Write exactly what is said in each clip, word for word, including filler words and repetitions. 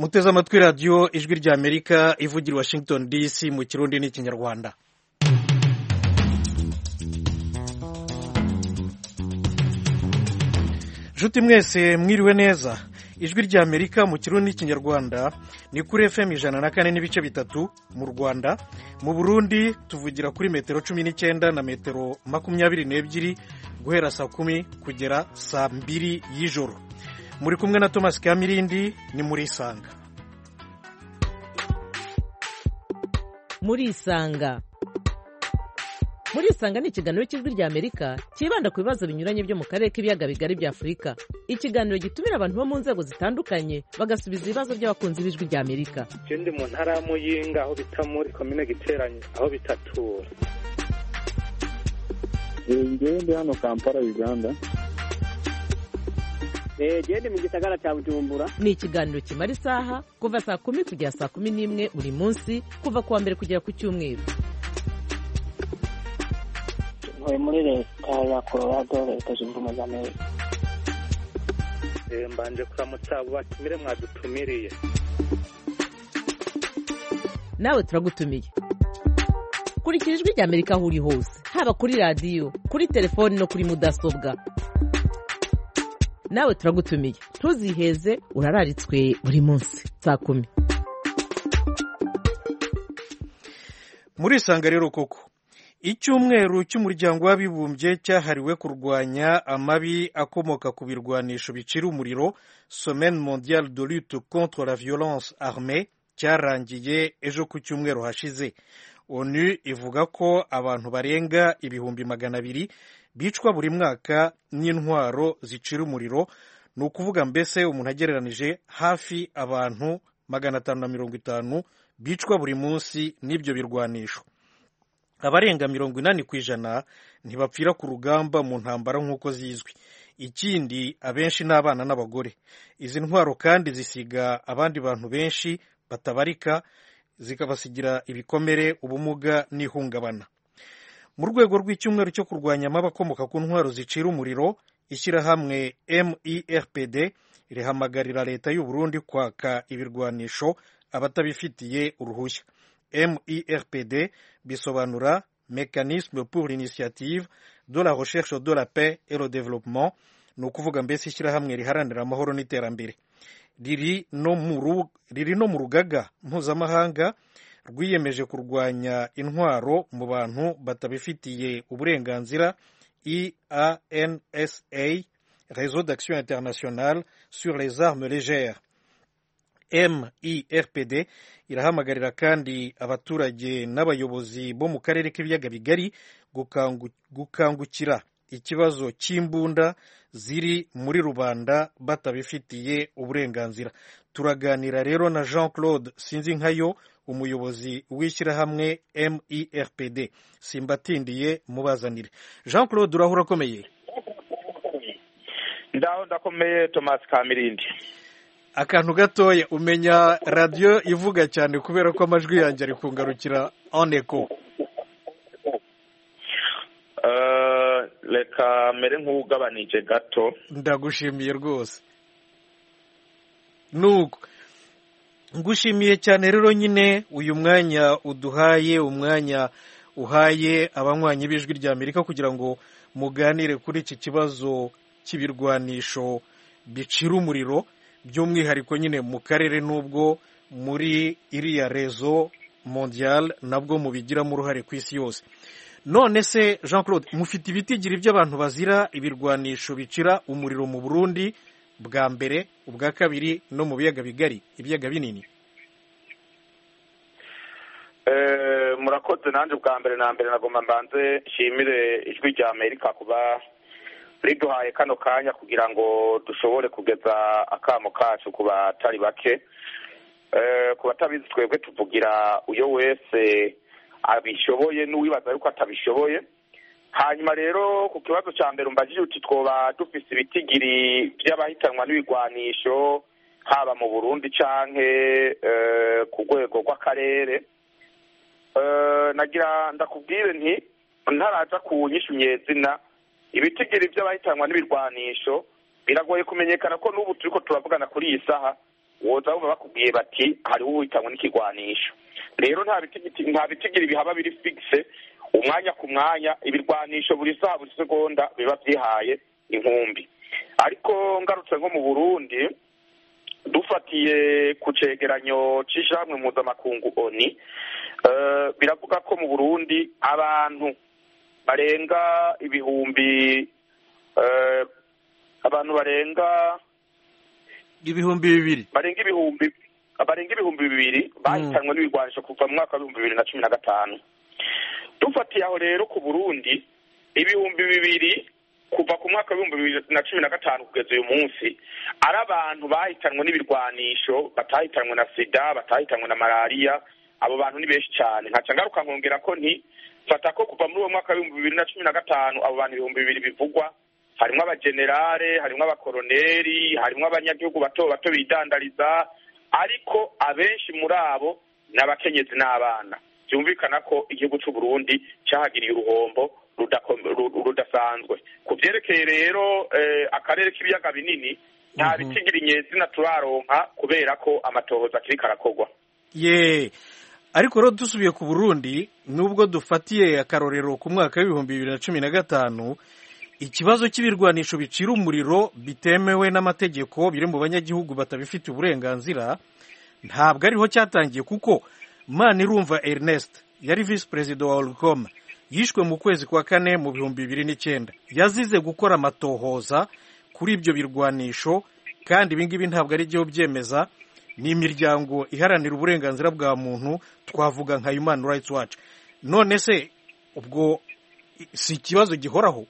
muteze amatwi radiyo ijwi ry'Amerika ivugira Washington D C mu kirundi n'ikinyarwanda. Nshuti mwese mwiriwe neza, ijwi ry'Amerika mu kirundi n'ikinyarwanda ni kuri F M ijana na kane n'ibice bitatu mu Rwanda. Mu Burundi tuvugira kuri metero cumi n'icyenda na metero makumyabiri n'ebyiri guhera saa kumi kugera saa mbiri y'ijoro. Muri kumwe na Thomas Kamirindi, ni muri Isanga. Muri Isanga. Muri Isanga ni ikiganiro cy'ijwi ry'Amerika kibanda ku bibazo binyuranye byo mu karere k'ibiyaga bigari bya Afurika. Ikiganiro gitumira abantu bo mu nzego zitandukanye bagasubiza ibibazo by'abakunzi b'ijwi ry'Amerika. Ikindi mu ntara ya Muyinga aho bita muri komine Giteranye aho bitatura. Ngewe ndi hano Kampala, Uganda. Gende mu gisagara cya Bujumbura. Ni ikiganiro kimara isaha kuva saa kumi kugera saa kumi n'imwe buri munsi kuva kuwa mbere kugera ku cyumweru. Ntuye muri leta ya Colorado, leta zunze ubumwe za Amerika. Mbanje kuramutsa abo batumire mwadutumiriye. Nawe turagutumiye. Kurikira ijwi ry'Amerika aho uri hose, haba kuri radiyo, kuri telefoni no kuri mudasobwa. Nawe turagutumiye, ntuziheze, urararitswe buri munsi saa kumi. Muri Isanga rero koko, icyumweru cy'umuryango w'abibumbye cyahariwe kurwanya amabi akomoka ku birwanisho bicira umuriro, Semaine mondiale de lutte contre la violence armée, cyarangiye ejo ku cyumweru hashize. ONU ivuga ko abantu barenga ibihumbi magana abiri bicwa buri mwaka n'intwaro zicira umuriro. Ni ukuvuga mbese umuntu agereranije hafi abantu magana atanu na mirongo itanu bicwa buri munsi n'ibyo birwanisho. Abarenga mirongo inani ku ijana ntibapfira ku rugamba mu ntambara nk'uko zizwi. Ikindi, abenshi ni abana n'abagore. Izi ntwaro kandi zisiga abandi bantu benshi batabarika, zikabasigira ibikomere, ubumuga n'ihungabana. Mu rwego rw'icyumweru cyo kurwanya amabi akomoka ku ntwaro zicira umuriro, ishyirahamwe M I R P D rihamagarira leta y'u Burundi kwaka ibirwanisho abatabifitiye uruhushya. M I R P D bisobanura Mécanisme pour l'initiative de la recherche de la paix et le développement, ni ukuvuga mbese ishyirahamwe riharanira amahoro n'iterambere. Riri no mu rugaga mpuzamahanga rwiyemeje kurwanya intwaro mu bantu batabifitiye uburenganzira, I A N S A, Réseau d'action internationale sur les armes légères. M I R P D irahamagarira kandi abaturage n'abayobozi bo mu karere k'ibiyaga bigari gukangu, gukangukira ikibazo cy'imbunda ziri muri rubanda batabifitiye uburenganzira. Turaganira rero na Jean Claude Sinzinkayo, umuyobozi w'ishyirahamwe M I R P D. Simbatindiye mubazanire. Jean Claude, urahura akomeye? Ndaho ndakomeye Thomas Kamirindi. Akantu gatoya, umenya radio ivuga cyane kubera ko amajwi yanjye ari kungarukira en echo. Uh, leka mere nk'ugabanije gato. Ndagushimiye rwose. Nuko ngushimiye cyane rero nyine uyu mwanya uduhaye, umwanya uhaye abanywanyi b'ijwi ry'Amerika kugira ngo muganire kuri iki kibazo cy'ibirwanisho bicira umuriro, by'umwihariko nyine mu karere n'ubwo muri iriya Réseau mondial nabwo mubigiramo uruhare ku isi yose. None se Jean Claude, mufite ibitigiri by'abantu bazira ibirwanisho bicira umuriro mu Burundi, bwa mbere, ubwa kabiri no mu biyaga bigari, ibiyaga binini? Eh, murakoze. Nanje bwa mbere na mbere nagomba mbanze nshimire ijwi rya Amerika kuba riduhaye kano kanya kugira ngo dushobore kugeza akamo kacu ku batari bake. Eh, ku batabizi twebwe tuvugira uyo wese abishoboye n'uwibaza yuko atabishoboye. Hanyuma rero ku kibazo cya mbere umbajije uti twoba dufise ibitigiri by'abahitanwa n'ibigwanisho haba mu Burundi canke uh, ku rwego rw'akarere. Uh, nagira ndakubwire nti ntaraja kunyishumye zina ibitigiri by'abahitanwa n'ibigwanisho biragoye kumenyekana ko n'ubu turiko turavugana kuri iyi saha woza bumva bakubwiye bati hariho uwitanywe n'ikigwanisho. Rero nta bitigiri nta bitigiri bihaba biri fixe umwanya ku mwanya, ibirwanisho buri saha buri segonda biba byihaye inkumbi. Ariko ngarutse nko mu Burundi dufatiye ku cegeranyo c'ishamwe mpuzamakungu ONU, uh, biravuga ko mu Burundi abantu barenga ibihumbi uh, abantu barenga ibihumbi bibiri barenga ibihumbi barenga ibihumbi bibiri bahitanwe mm. n'ibigwanisho kuva mu mwaka w'ibihumbi bibiri na cumi na gatanu. Dufatiye aho rero ku Burundi ibihumbi bibiri kuva ku mwaka w'ibihumbi bibiri na cumi na gatanu kugeza uyu munsi ari abantu bahitanwe n'ibirwanisho, batahitanwe na sida, batahitanwe na malaria. Abo bantu ni benshi cyane. Nkaca ngaruka nkongera ko nti fata ko kuva muri uwo mwaka w'ibihumbi bibiri na cumi na gatanu abo bantu ibihumbi bibiri bivugwa harimo abagenerale, harimo abakoroneri, harimo abanyagihugu bato bato bidandariza, ariko abenshi muri abo n'abakenyezi n'abana. Byumvikana ko igihugu cy'u Burundi cyahagiriye uruhombo rudasanzwe. Ku byerekeye rero eh, akarere k'ibiyaga binini nta bitigiri nyezina turaronka kubera ko amatohoza akiri karakorwa. Ye ariko rero dusubiye ku Burundi, nubwo dufatiye akarorero ku mwaka w'ibihumbi bibiri na cumi na gatanu, ikibazo cy'ibirwanisho bicira umuriro bitemewe n'amategeko biri mu banyagihugu batabifite uburenganzira ntabwo ariho cyatangiye, kuko Manirumva Ernest yari vice president wa Olcom yishwe mu kwezi kwa kane mu bihumbi bibiri n'icyenda, yazize gukora amatohoza kuri ibyo birwanisho, kandi ibingibi ntabwo ari byo byemeza, ni imiryango iharanira uburenganzira bwa muntu, twavuga nka Human Rights Watch. None se ubwo si ikibazo gihoraho?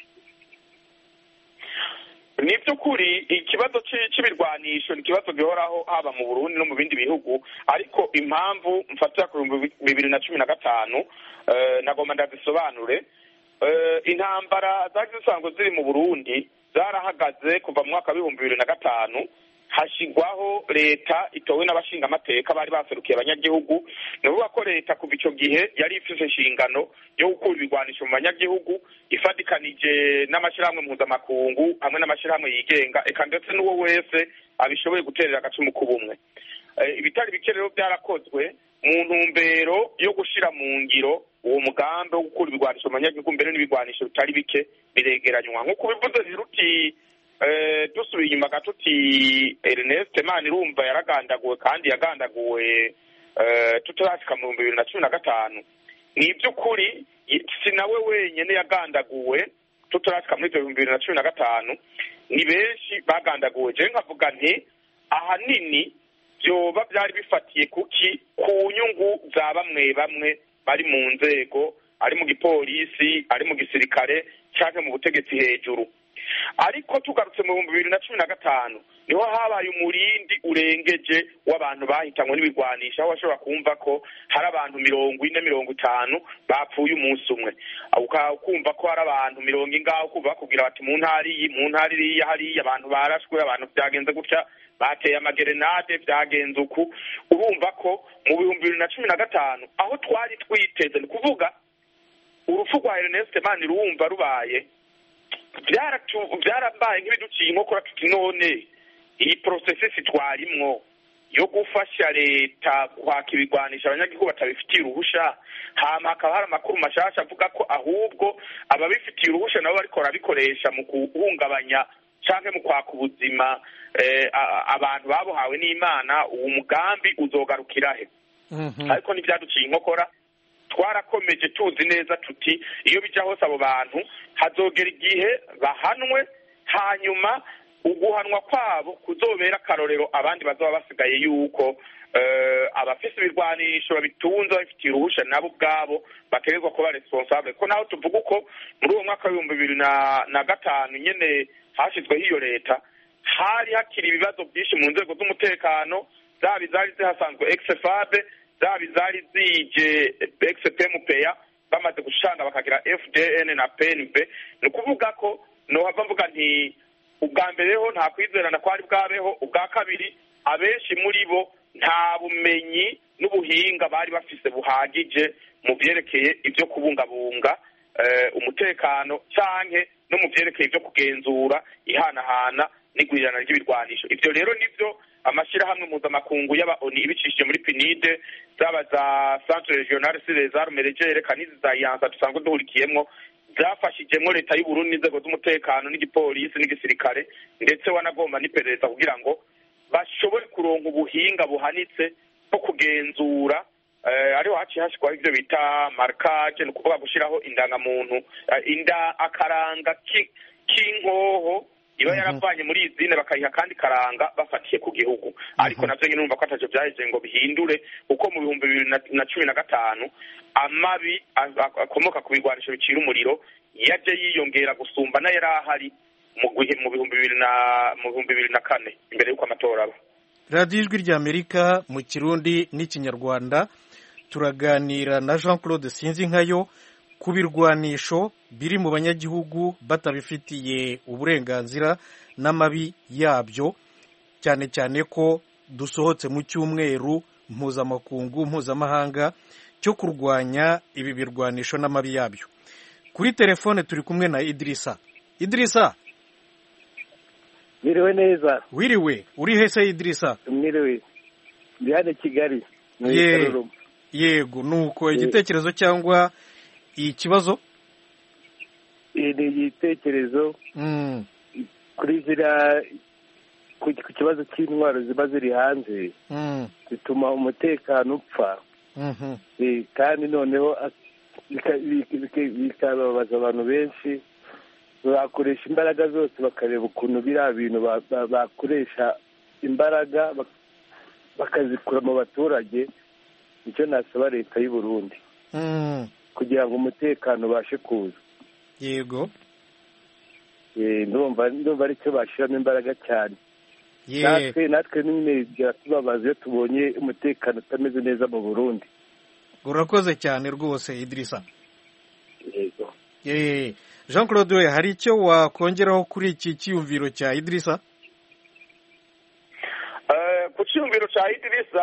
Ni by'ukuri ikibazo cy'ibirwanisho ni ikibazo gihoraho haba mu Burundi no mu bindi bihugu, ariko impamvu mfatira ku bibiri na cumi na gatanu uh, nagomba ndazisobanure. Uh, intambara zari zisanzwe ziri mu Burundi zarahagaze kuva mu mwaka w'ibihumbi bibiri na gatanu, hashigwaho leta itowe n'abashinga amateka bari baserukiye abanyagihugu. Nuvuga ko leta kuva icyo gihe yari ifite inshingano yo gukura ibigwanisho mu banyagihugu, ifadikanije n'amashyirahamwe mpuzamakungu hamwe n'amashyirahamwe yigenga, eka ndetse n'uwo wese abishoboye guterera agacumu k'ubumwe. E, ibitari bike rero byarakozwe mu ntumbero yo gushira mu ngiro uwo mugambi wo gukura ibigwanisho mu banyagihugu, mbere n'ibigwanisho bitari bike biregeranywa. Nk'uko bivuze rero uti Eh dusubiye inyuma gatuti Ernest Manirumva yaragandaguwe, kandi yagandaguwe eh tutarashika mu bihumbi bibiri na cumi na gatanu. Ni by'ukuri si nawe wenyene yagandaguwe tutarashika muri bihumbi bibiri na cumi na gatanu, ni benshi bagandaguwe. Je nkavuga nti ahanini byoba byari bifatiye kuki ku nyungu za bamwe bamwe bari mu nzego, ari mu gipolisi, ari mu gisirikare cyangwa mu butegetsi hejuru. Ariko tugarutse mu bihumbi bibiri na cumi na gatanu niho habaye umurindi urengeje w'abantu bahitanywe n'ibigwanisha, aho bashobora kumva ko hari abantu mirongo ine mirongo itanu bapfuye umunsi umwe, ukumva ko hari abantu mirongo ingaho kuva bakubwira bati mu ntari iyi mu ntari iriya hariya abantu barashwe, abantu byagenze gutya, bateye amagerenade, byagenze uku. Urumva ko mu bihumbi bibiri na cumi na gatanu aho twari twiteze, ni kuvuga urupfu rwa Ernest Manirumva rubaye byarabaye nk'ibiduciye inkokora, tuti none iyi processes twarimwo yo gufasha leta kwaka ibigwanisha abanyagihugu batabifitiye uruhusha, hama hakaba hari amakuru mashasha avuga ko ahubwo ababifitiye uruhusha nabo bariko barabikoresha mu guhungabanya canke mu kwaka ubuzima eh, abantu babuhawe n'Imana, uwo mugambi uzogarukirahe? Mm-hmm. Ariko n'ibyaduciye inkokora twarakomeje tuzi neza tuti iyo bija hose abo bantu hazogera igihe bahanwe, hanyuma uguhanwa kwabo kuzobera karorero abandi bazoba basigaye yuko uh, abafise ibirwanisho babitunze bafitiye uruhusha nabo ubwabo bategezwa kuba responsable. Ko naho tuvuga uko muri uwo mwaka w'ibihumbi bibiri na gatanu nyene hashizweho iyo leta, hari hakiri ibibazo byinshi mu nzego z'umutekano, zaba zari zihasanzwe ex-fabe, zaba zari zije ex-pemupeya, bamaze gushanga bakagira F D N na P N B. Ni ukuvuga ko nohava mvuga nti ubwa mbere ho nta kwizerana kwari bwabeho, ubwa kabiri abenshi muri bo nta bumenyi n'ubuhinga bari bafise buhagije mu byerekeye ibyo kubungabunga uh, umutekano canke no mu byerekeye ibyo kugenzura ihanahana n'igwirirana ry'ibirwanisho. Ivyo rero nivyo amashirahamwe mpuzamakungu y'aba O N U ibicishije muri P N I D zaba za Centre Regional sur les Armes Légères kanizi za Yanza dusanzwe duhurikiyemwo zafashijemwo leta y'u Burundi n'inzego z'umutekano n'igipolisi n'igisirikare ndetse wanagomba n'iperereza kugira ngo bashobore kuronka ubuhinga buhanitse bwo kugenzura eh, ariho haciye hashikwaho ivyo bita marquage ni ukuvuga gushiraho indangamuntu uh, inda akaranga k'inkoho iba yaravanye muri izine bakayiha kandi karanga bafatiye ku gihugu ariko navyo nyine numva ko ataco vyaje ngo bihindure uko mu bihumbi bibiri na cumi na gatanu amabi akomoka ku bigwanisho bicira umuriro yaje yiyongera gusumba na yari ahari mu bihumbi bibiri na mu bihumbi bibiri na kane imbere y'uko amatora aba. radiyo ijwi ry'Amerika mu Kirundi n'Ikinyarwanda turaganira na Jean Claude Sinzinkayo ku birwanisho biri mu banyagihugu batabifitiye uburenganzira n'amabi yabyo, cyane cyane ko dusohotse mu cyumweru mpuzamakungu mpuzamahanga cyo kurwanya ibi birwanisho n'amabi yabyo. Kuri telefone turi kumwe na Idirisa. Idirisa, Mwiriwe neza. wiriwe uri hese Idirisa? Mwiriwe. Ndi hano Kigali. Ye, yego nuko igitekerezo cyangwa ikibazo? Ni igitekerezo mm. kuri zira ku kibazo cy'intwaro ziba ziri hanze mm. zituma umutekano upfa mhm mm kandi noneho bikababaza abantu benshi bakoresha imbaraga zose bakareba ukuntu biriya bintu bakoresha imbaraga bakazikura mu baturage. Icyo nasaba leta y'u Burundi mm. kugira ngo umutekano ubashe kuza. Yego. Eh ndumva ndumva ari cyo bashiramo imbaraga cyane. Ye. Natwe natwe nyine byatubabaza iyo tubonye umutekano utameze neza mu Burundi. Urakoze cyane rwose Idirisa. Yego. Eh Jean Claude, we hari icyo wakongeraho kuri iki cyiyumviro cya Idirisa? Eh ku cyiyumviro cya Idirisa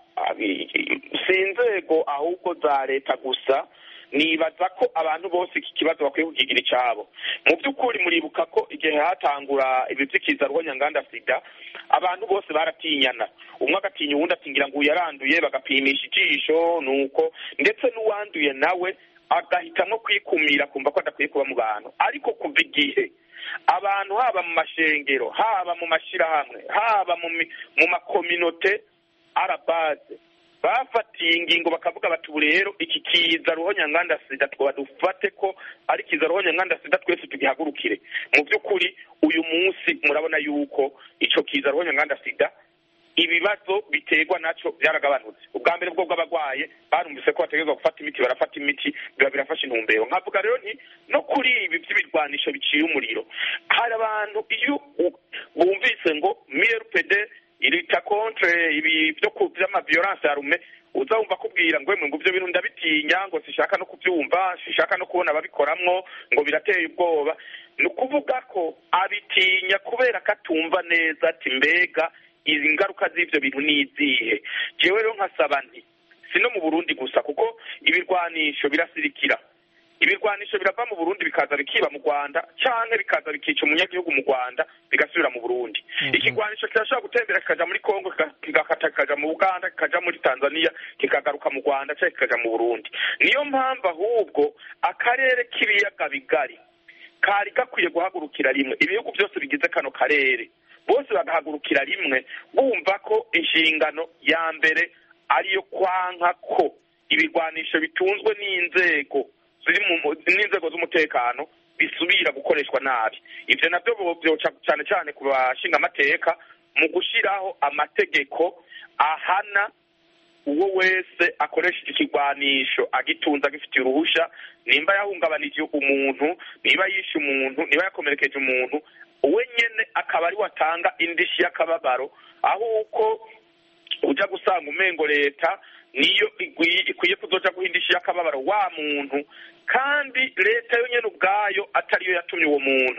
si inzego ahubwo za leta gusa, nibaza ko abantu bose iki kibazo bakwiye kukigira icyabo. Mu by'ukuri muribuka ko igihe hatangura ibizikiza rw'Nyanganda sida abantu bose baratinyana, umwe agatinya uwundi atingira ngo yaranduye bagapimisha ijisho nuko ndetse n'uwanduye nawe agahitamo kwikumira kumva ko adakwiye kuba mu bantu. Ariko kuva igihe abantu haba mu mashengero haba mu mashirahamwe haba mu mu makominote arabaze bafatiye ingingo bakavuga bati ubu rero iki kiza ruhonyanganda sida twaba dufate ko ari kiza ruhonyanganda sida twese tugihagurukire. Mu by'ukuri uyu munsi murabona yuko ico kiza ruhonyanganda sida ibibazo biterwa naco byaragabanutse. Ubwa mbere bwo bw'abagwaye barumvise ko bategerezwa gufata imiti, barafata imiti biba birafasha intumbero. Nkavuga rero nti no kuri ibi by'ibirwanisho biciye umuriro hari abantu iyo bumvise ngo M R P D irita contre ibi byo kuvyama violence yarume uzawumva kubwira ngo emwe ngo byo bintu ndabitinya ngo sishaka no kubyumva sishaka no kubona babikoramwo ngo birateye ubwoba. Ni ukuvuga ko abitinya kubera katumva neza ati mbega izi ngaruka z'ivyo bintu nizihe. Jewe rero nkasaba nti sino mu Burundi gusa kuko ibirwanisho birasirikira, ibirwanisho birava mu Burundi bikaza bikiba mu Rwanda canke bikaza bikica umunyagihugu mu Rwanda bigasubira mu Burundi. mm-hmm. Ikigwanisho kirashobora gutembera kikaja muri Kongo kigakata kikaja mu Uganda kikaja muri Tanzania kikagaruka mu Rwanda canke kikaja mu Burundi. Niyo mpamvu ahubwo akarere k'ibiyaga bigari kari gakwiye guhagurukira rimwe, ibihugu byose bigize kano karere bose bagahagurukira rimwe bumva ko inshingano ya mbere ariyo kwanka ko ibirwanisho bitunzwe n'inzego ziri mu n'inzego z'umutekano bisubira gukoreshwa nabi. Ivyo navyo byoca cyane cyane ku bashinga amateka mu gushiraho amategeko ahana uwo wese akoresheje ikigwanisho agitunza gifitiye uruhusha, nimba yahungabanije umuntu, niba yishe umuntu, niba yakomerekeje umuntu, uwe nyene akaba ari watanga indishi y'akababaro, aho uko uja gusanga umengo leta niyo ikwiye kuzoja guhindisha y'akababaro wa muntu, kandi leta yo nyene ubwayo atariyo yatumye uwo muntu.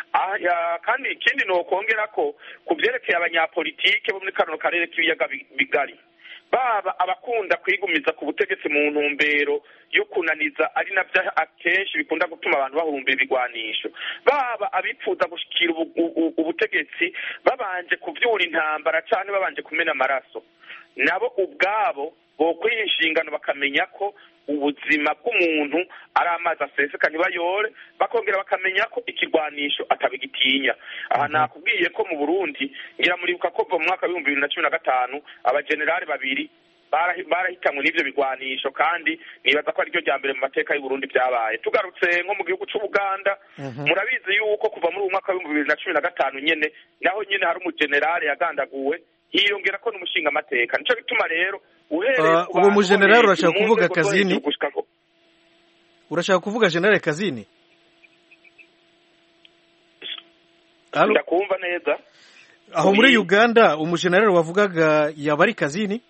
Aya kandi ikindi no kongera ko kuvyerekeye abanyapolitike bo muri kano karere k'ibiyaga bigari baba abakunda kwigumiza ku butegetsi mu ntumbero yo kunaniza ari navyo akenshi bikunda gutuma abantu bahurumbira ibigwanisho, baba abipfuza gushikira ubutegetsi babanje kuvyura intambara canke babanje kumena amaraso, nabo ubwabo bokwiha inshingano bakamenya ko ubuzima bw'umuntu ari amazi aseseka ntibayore, bakongera bakamenya ko ikigwanisho atabigitinya. Aha nakubwiye ko mu Burundi ngira muribuka ko mu mwaka w'ibihumbi bibiri na cumi na gatanu abajenerali babiri barahitanwe n'ivyo bigwanisho, kandi nibaza ko ariryo rya mbere mu mateka y'u Burundi vyabaye. Tugarutse nko mu gihugu c'Ubuganda, murabizi yuko kuva muri uwo mwaka w'ibihumbi bibiri na cumi na gatanu nyene naho nyene hari umujenerali yagandaguwe, hiyongera ko n'umushinga amateka. Nico bituma rero uhereye uwo mujenerali urashaka kuvuga Kazini? Urashaka kuvuga General Kazini? Ndakumva neza. Aho muri Uganda umujenerali wavugaga yaba ari Kazini?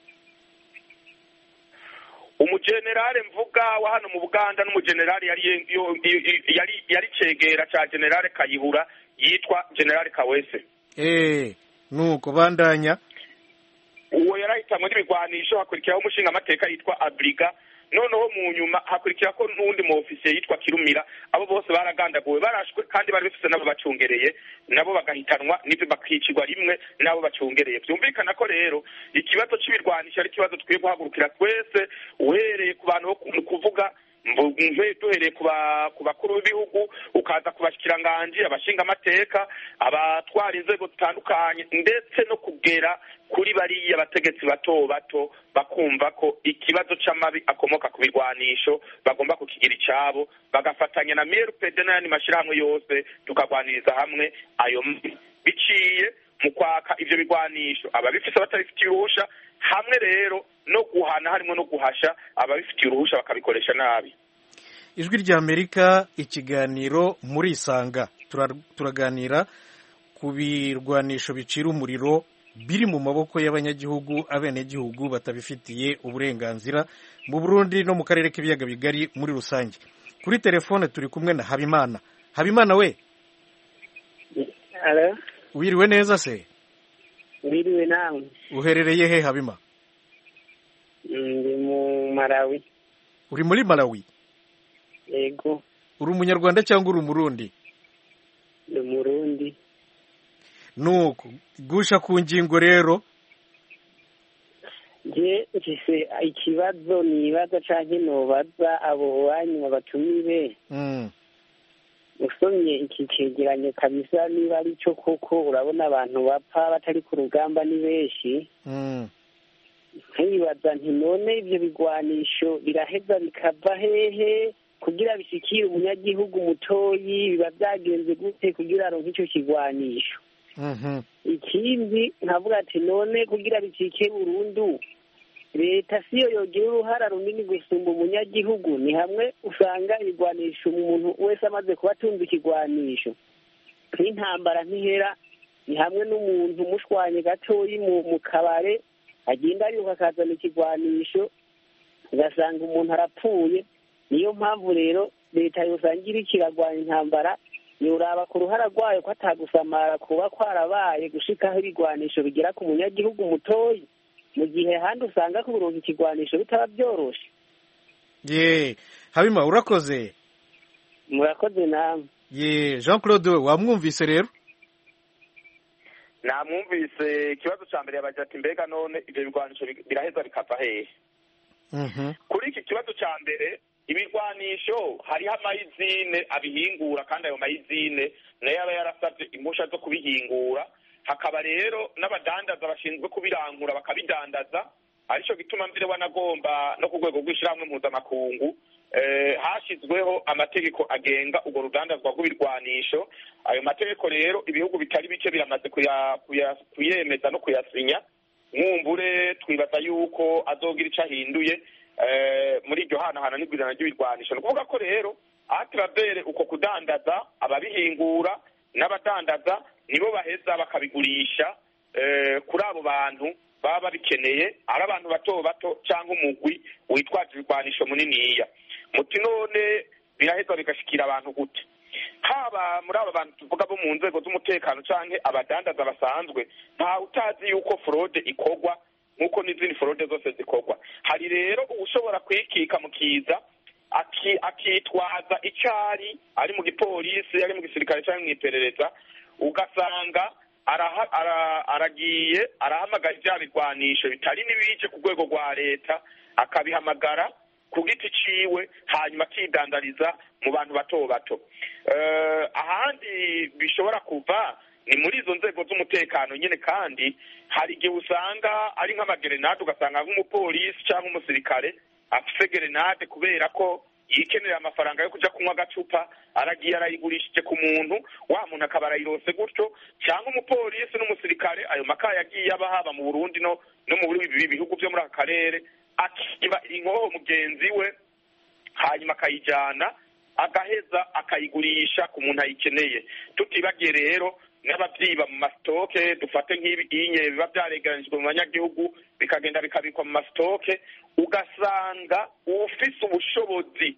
Umujenerali mvuga wa hano mu Buganda n'umujenerali yari yari yari cegera ca General Kayihura yitwa General Kawese. Eh, nuko bandanya. Uwo yarahitamwe n'ibigwanisho, hakurikiraho umushinga amateka yitwa Abriga, noneho mu nyuma hakurikira ko n'undi mu ofisiye yitwa Kirumira. Abo bose baragandaguwe, barashwe, kandi bari bifise nabo bacungereye, nabo bagahitanwa n'ivyo bakicirwa rimwe nabo bacungereye. Byumvikana ko rero ikibazo c'ibirwanisho ari ikibazo tukwiye guhagurukira twese, uhereye ku bantu bo kuvuga mve duhereye ku bakuru b'ibihugu, ukaza kubashikiranganje, abashinga amateka, abatwara inzego zitandukanye, ndetse no kugera kuri bariya abategetsi bato bato, bakumva ko ikibazo c'amabi akomoka ku birwanisho bagomba kukigira icabo, bagafatanya na M R P D n'ayandi mashirahamwe yose, tukagwaniriza hamwe ayo biciye mu kwaka ivyo bigwanisho ababifise batabifitiye uruhusha, hamwe rero no guhana harimo no guhasha ababifitiye uruhusha bakabikoresha nabi. Ijwi rya Amerika, ikiganiro muri Isanga, turaganira ku birwanisho bicira umuriro biri mu maboko y'abanyagihugu, abenegihugu batabifitiye uburenganzira mu Burundi no mu karere k'ibiyaga bigari muri rusange. Kuri telefone turi kumwe na Habimana. Habimana we? Hello. Wiriwe neza se? Wiriwe nawe. Uherereye he Habima? Ndi mu Malawi. Uri muri Malawi? Yego. Uri umunyarwanda cyangwa uri umurundi? Ndi umurundi. Nuko gusha ku ngingo rero. Je nshise ikibazo nibaza canke nobaza abo banyu batumire. Mm. Usomye iki cegeranyo kabisa, niba ari cyo koko urabona abantu bapfa batari ku rugamba ni benshi. Mm. Nkibaza nti none ivyo bigwanisho biraheza bikava hehe kugira bishikire umunyagihugu mutoyi? Biba vyagenze gute kugira aronke ico kigwanisho? Mhm. Ikindi nkavuga ati none kugira bicike burundu leta siyo yogira uruhara runini gusumba umunyagihugu? Ni hamwe usanga ibigwanisho umuntu wese amaze kuba atunze ikigwanisho, nk'intambara ntihera, ni hamwe n'umuntu mushwanye gatoyi mu kabare agenda ariruka akazana ikigwanisho ugasanga umuntu arapfuye. Niyo mpamvu rero leta yosangira ikiragwanya intambara, yoraba ku ruhara rwayo ko atagusamara kuba kwarabaye gushikaho ibigwanisho bigera ku munyagihugu mutoyi, mu gihe handi usanga kuronka ikigwanisho bitaba byoroshe. Ye, Habima urakoze. Murakoze namwe. Ye, Jean Claude wamwumvise rero? Namwumvise. Ikibazo ca mbere yabaje ati mbega none ivyo bigwanisho biraheza bikava hehe? Mhm. Kuri iki kibazo ca mbere, ibigwanisho hariho amayizine abihingura, kandi ayo mayizine nayo yaba yarasabye impusha zo kubihingura, hakaba rero n'abadandaza bashinzwe kubirangura bakabidandaza. Arico gituma mbere wanagomba no ku rwego rw'ishirahamwe mpuzamakungu eh, hashizweho amategeko agenga urwo rudandazwa rw'ibirwanisho. Ayo mategeko rero ibihugu bitari bike biramaze kuyemeza no kuyasinya. Mwumbure twibaza yuko azogira ico ahinduye muri iryo hanahana n'igwirana ry'ibirwanisho. Ni ukuvuga ko rero atrabere uko kudandaza, ababihingura n'abadandaza nibo baheza bakabigurisha kuri abo bantu baba babikeneye, ari abantu bato bato cyangwa umugwi witwaje ibirwanisho muniniya. Muti none biraheza bigashikira abantu gute? Haba muri aba bantu tuvuga bo mu nzego z'umutekano canke abadandaza basanzwe, nta utazi yuko fraude ikorwa nk'uko n'izindi forode zose zikorwa. Hari rero ushobora kwikika mu kiza akitwaza icari ari mu gipolisi ari mu gisirikare cyangwa mu iperereza, ugasanga aragiye arahamagara ibya bigwanisho bitari n'ibije ku rwego rwa leta, akabihamagara ku giti ciwe hanyuma akidandariza mu bantu bato bato. Ahandi bishobora kuva ni muri izo nzego z'umutekano nyine, kandi hari igihe usanga ari nk'amagerenade, ugasanga nk'umupolisi cyangwa umusirikare afise gerenade kubera ko yikenera amafaranga yo kuja kunywa agacupa, aragiye arayigurishije ku muntu, wa muntu akaba arayirose gutyo. Cyangwa umupolisi n'umusirikare ayo makaya yagiye aba haba mu Burundi no no mu bihugu byo muri aka karere, akiba inkoho mugenzi we hanyuma akayijana agaheza akayigurisha ku muntu ayikeneye. Tutibagiye rero n'abavyiba mu masitoke, dufate nk'ibinye biba vyaregeranijwe mu banyagihugu bikagenda bikabikwa mu masitoke, ugasanga ufise ubushobozi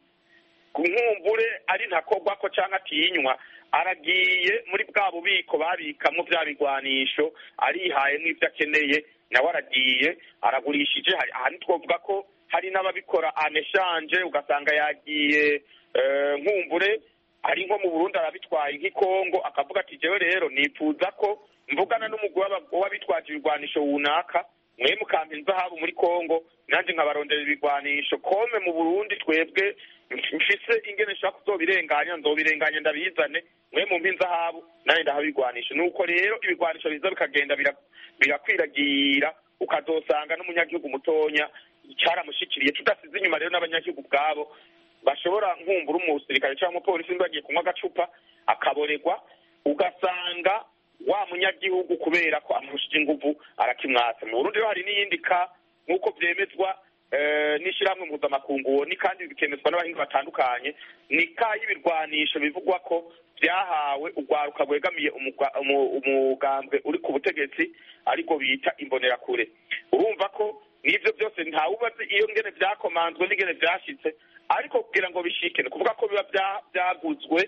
nkumbure ari ntakorwako canke atinywa, aragiye muri bwa bubiko babikamwo vya bigwanisho, arihaye n'ivyo akeneye, nawe aragiye aragurishije. Ahandi twovuga ko hari n'ababikora aneshanje, ugasanga yagiye nkumbure ari nko mu Burundi arabitwaye nk'ikongo, akavuga ati jewe rero nipfuza ko mvugana n'umugwi w'abitwaje ibigwanisho runaka, mwe mukampa inzahabu muri Kongo nanje nkabarondera ibigwanisho, kome mu Burundi twebwe mfise ingene nshaka kuzobirenganya, nzobirenganya ndabizane, mwe mumpa inzahabu nanje ndaha ibigwanisho. Nuko rero ibigwanisho biza bikagenda birakwiragira, ukazosanga n'umunyagihugu mutonya cyaramushikiriye, tudasize inyuma rero n'abanyagihugu bwabo bashobora nkumbura umusirikare cyangwa umupolisi bagiye kunywa agacupa akaboregwa, ugasanga wa munyagihugu kubera ko amurushije inguvu arakimwatsa. Mu Burundi hari n'iyindi ka nk'uko vyemezwa n'ishirahamwe mpuzamakungu ni kandi bikemezwa n'abahinga batandukanye, ni ka y'ibirwanisho bivugwa ko vyahawe urwaruka rwegamiye umugambwe uri ku butegetsi ariko bita imbonerakure. Urumva ko n'ivyo byose ntawubazi iyo ngene vyakomanzwe n'ingene vyashitse, ariko kugira ngo bishike ni kuvuga ko biba byaguzwe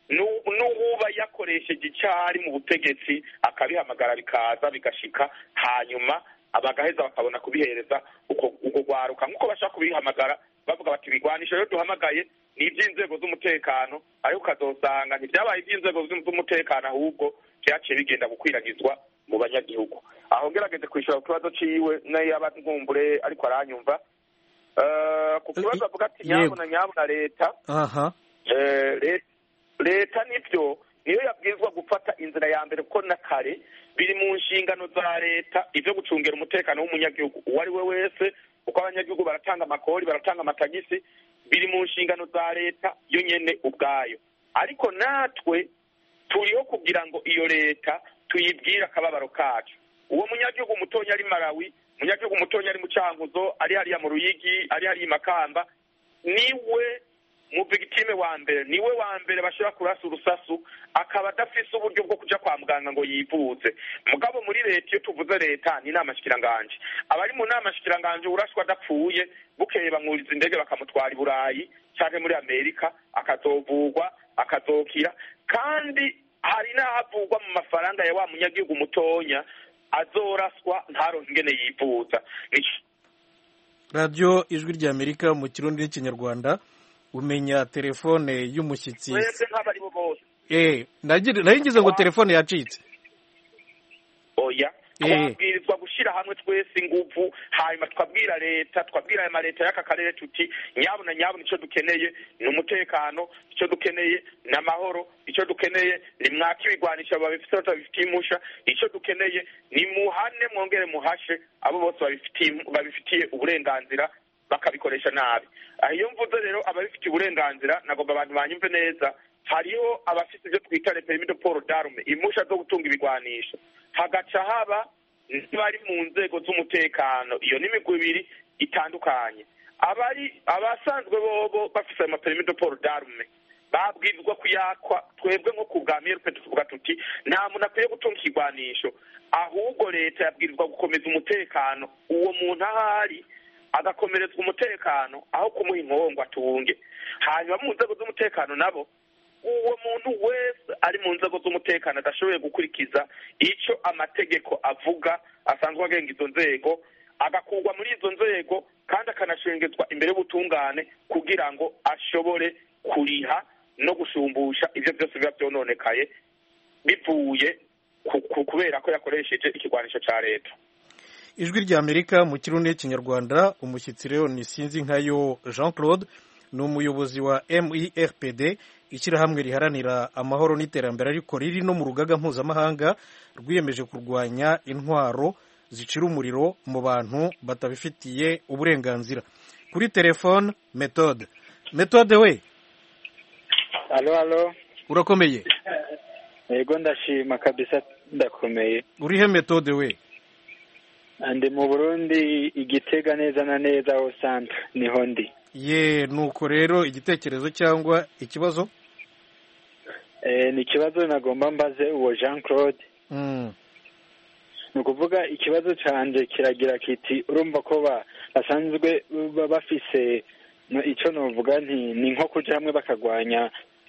n'uwuba yakoresheje icari mu butegetsi, akabihamagara bikaza bigashika, hanyuma abagaheza bakabona kubihereza uko rwaruka nk'uko bashaka kubihamagara bavuga bati ibigwanisho rero duhamagaye ni iby'inzego z'umutekano, ariko ukazosanga ntibyabaye iby'inzego z'umutekano, ahubwo byaciye bigenda gukwiragizwa mu banyagihugu. Aho ngerageze kwishura ku kibazo ciwe nayo aba nkumbure ariko aranyumva. Ku kibazo avuga ati nyabona nyabona leta leta nivyo niyo yabwirizwa gufata inzira ya mbere, kuko na kare biri mu nshingano za leta ivyo gucungera umutekano w'umunyagihugu uwo ari we wese, kuko abanyagihugu baratanga amakori, baratanga amatagisi, biri mu nshingano za leta yo nyene ubwayo. Ariko natwe turiho kugira ngo iyo leta tuyibwire akababaro kacu. Uwo munyagihugu mutonya ari Malawi, munyagihugu mutonya ari mu Cankuzo, ari hariya mu Ruyigi, ari hariya Makamba, niwe mu victime wa mbere, niwe wa mbere bashobora kurasa urusasu akaba adafise uburyo bwo kuja kwa muganga ngo yivuze. Mugabo muri leta iyo tuvuze leta ni inama shikiranganje, abari mu nama shikiranganje urashwa adapfuye bukeye bamwuriza indege bakamutwara i Burayi cyane muri Amerika, akazovugwa akazokira, kandi hari n'ahavugwa mu mafaranga ya wa munyagihugu mutonya azoraswa ntaronke ingene yivuza. Radio Ijwi rya Amerika mu Kirundi n'Ikinyarwanda. Umenya telefone y'umushyitsi wese nk'abari bo bose. Eh, nagize ngo telefone yacitse. Oya, twabwirizwa gushira hamwe twese inguvu, hanyuma twabwira leta, twabwira aya leta y'aka karere tuti nyabuna nyabuna ico dukeneye ni umutekano, ico dukeneye ni amahoro, ico dukeneye ni mwaka ibigwanisha babifite babifitiye imusha, ico dukeneye ni muhane mwongere muhashe abo bose babifitiye babifitiye uburenganzira bakabikoresha nabi. Iyo mvuze rero abafite uburenganzira nagomba abantu banyumve neza, hariho abafite ibyo twita permis de port d'arme, imusha zo gutunga ibigwanisho, hagaca haba bari mu nzego z'umutekano, iyo ni imigwi ibiri itandukanye. Abari abasanzwe bobo bafite ama permis de port d'arme babwirizwa kuyakwa. Twebwe nko kugamira pe tuvuga tuti nta muntu akwiye gutunga ikigwanisho, ahubwo leta yabwirizwa gukomeza umutekano, uwo muntu ahari agakomerezwa umutekano aho kumuha inkongo atunge. Hanyuma mu nzego z'umutekano nabo, uwo muntu wese ari mu nzego z'umutekano adashoboye gukurikiza icyo amategeko avuga asanzwe agenga izo nzego, agakurwa muri izo nzego kandi akanashengezwa imbere y'ubutungane kugira ngo ashobore kuriha no gushumbusha ivyo byose biba byononekaye bivuye kubera ko yakoresheje ikigwanisho ca leta. Ijwi rya Amerika mu kirundi n'ikinyarwanda, umushyitsi rero ni Sinzinkayo Jean Claude, ni umuyobozi wa M I R P D, ishyirahamwe riharanira amahoro n'iterambere ariko riri no mu rugaga mpuzamahanga rwiyemeje kurwanya intwaro zicira umuriro mu bantu batabifitiye uburenganzira. Kuri telefone Methode. Methode we. Alo alo. Urakomeye? Yego ndashima kabisa, ndakomeye. Urihe Methode we? Andi mu Burundi, Igitega neza na neza aho centre niho ndi. Ye, nuko rero igitekerezo cyangwa ikibazo? Eh, ni ikibazo nagomba mbaze uwo Jean Claude. Mm. Nukuvuga ikibazo canje kiragira kiti, urumva ko ba basanzwe bafise icyo novuga nti ni nko kuja hamwe bakagwanya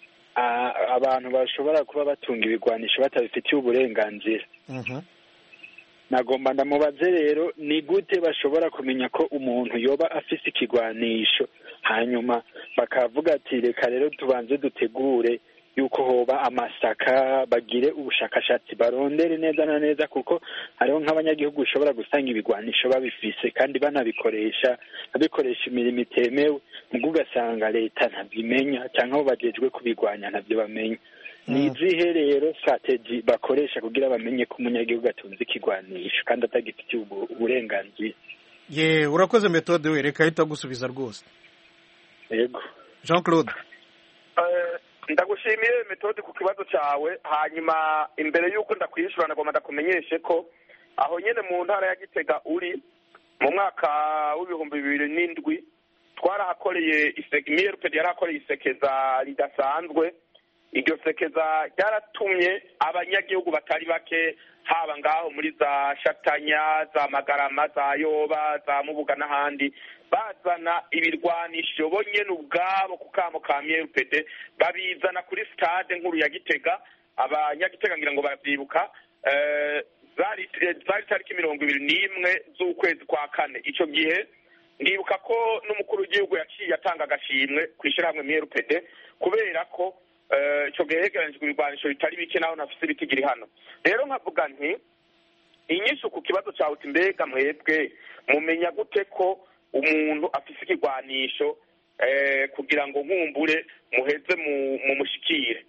abantu bashobora kuba batunga ibigwanisho batabifitiye uburenganzira. Mhm. Nagomba ndamubaze rero, ni gute bashobora kumenya ko umuntu yoba afise ikigwanisho hanyuma bakavuga ati reka rero tubanze dutegure yuko hoba amasaka, bagire ubushakashatsi, barondere neza na neza, kuko hariho nk'abanyagihugu ushobora gusanga ibigwanisho babifise kandi banabikoresha babikoresha imirimo itemewe, ubwo ugasanga leta ntabimenya cyangwa abo bajejwe kubigwanya ntabyo bamenya. Ni izihe rero strategy bakoresha kugira bamenye ko umunyagihugu atunze ikigwanisho kandi atagifitiye uburenganzira? Ye, urakoze Methode we, reka ahita gusubiza rwose. Yego. Jean Claude. Uh, ndagushimiye Methode ku kibazo cyawe, hanyuma imbere y'uko ndakwishura nagomba ndakumenyeshe ko aho nyene mu ntara ya Gitega uri mu mwaka w'ibihumbi bibiri n'indwi twarahakoreye isekeza yarakoreye isekeza ridasanzwe. Iryo sekeza ryaratumye abanyagihugu batari bake haba ngaho muri za Shatanya, za Magarama, za Yoba, za Mubuga n'ahandi bazana ibirwanisho bonyene ubwabo ku kamo ka M I R P D, babizana kuri stade nkuru ya Gitega. Abanyagitega ngira ngo baravyibuka, eh zari zari tariki mirongo ibiri n'imwe z'ukwezi kwa kane. Ico gihe ndibuka ko n'umukuru w'igihugu yaciye atanga agashimwe kwishirahamwe M I R P D kubera ko icyo gihe hegeranijwe ibirwanisho bitari bike naho nafise bitigiri hano. Rero nkavuga nti inyishu ku kibazo cyawe uti mbega mwebwe mumenya gute ko umuntu afise ikigwanisho kugira ngo nkumbure muheze mu mushikire?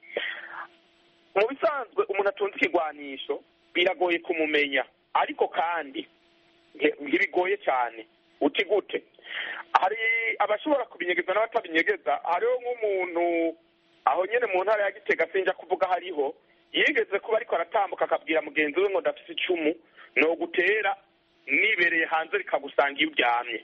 Mu bisanzwe umuntu atunze ikigwanisho biragoye kumumenya, ariko kandi ntibigoye cyane. Uti gute? Hari abashobora kubinyegeza n'abatabinyegeza. Hariho nk'umuntu aho nyene mu ntara ya Gitega sinja kuvuga hariho yigeze kuba ariko aratambuka akabwira mugenzi we ngo ndafise icumu no gutera nibereye hanze rikagusanga iyo uryamye.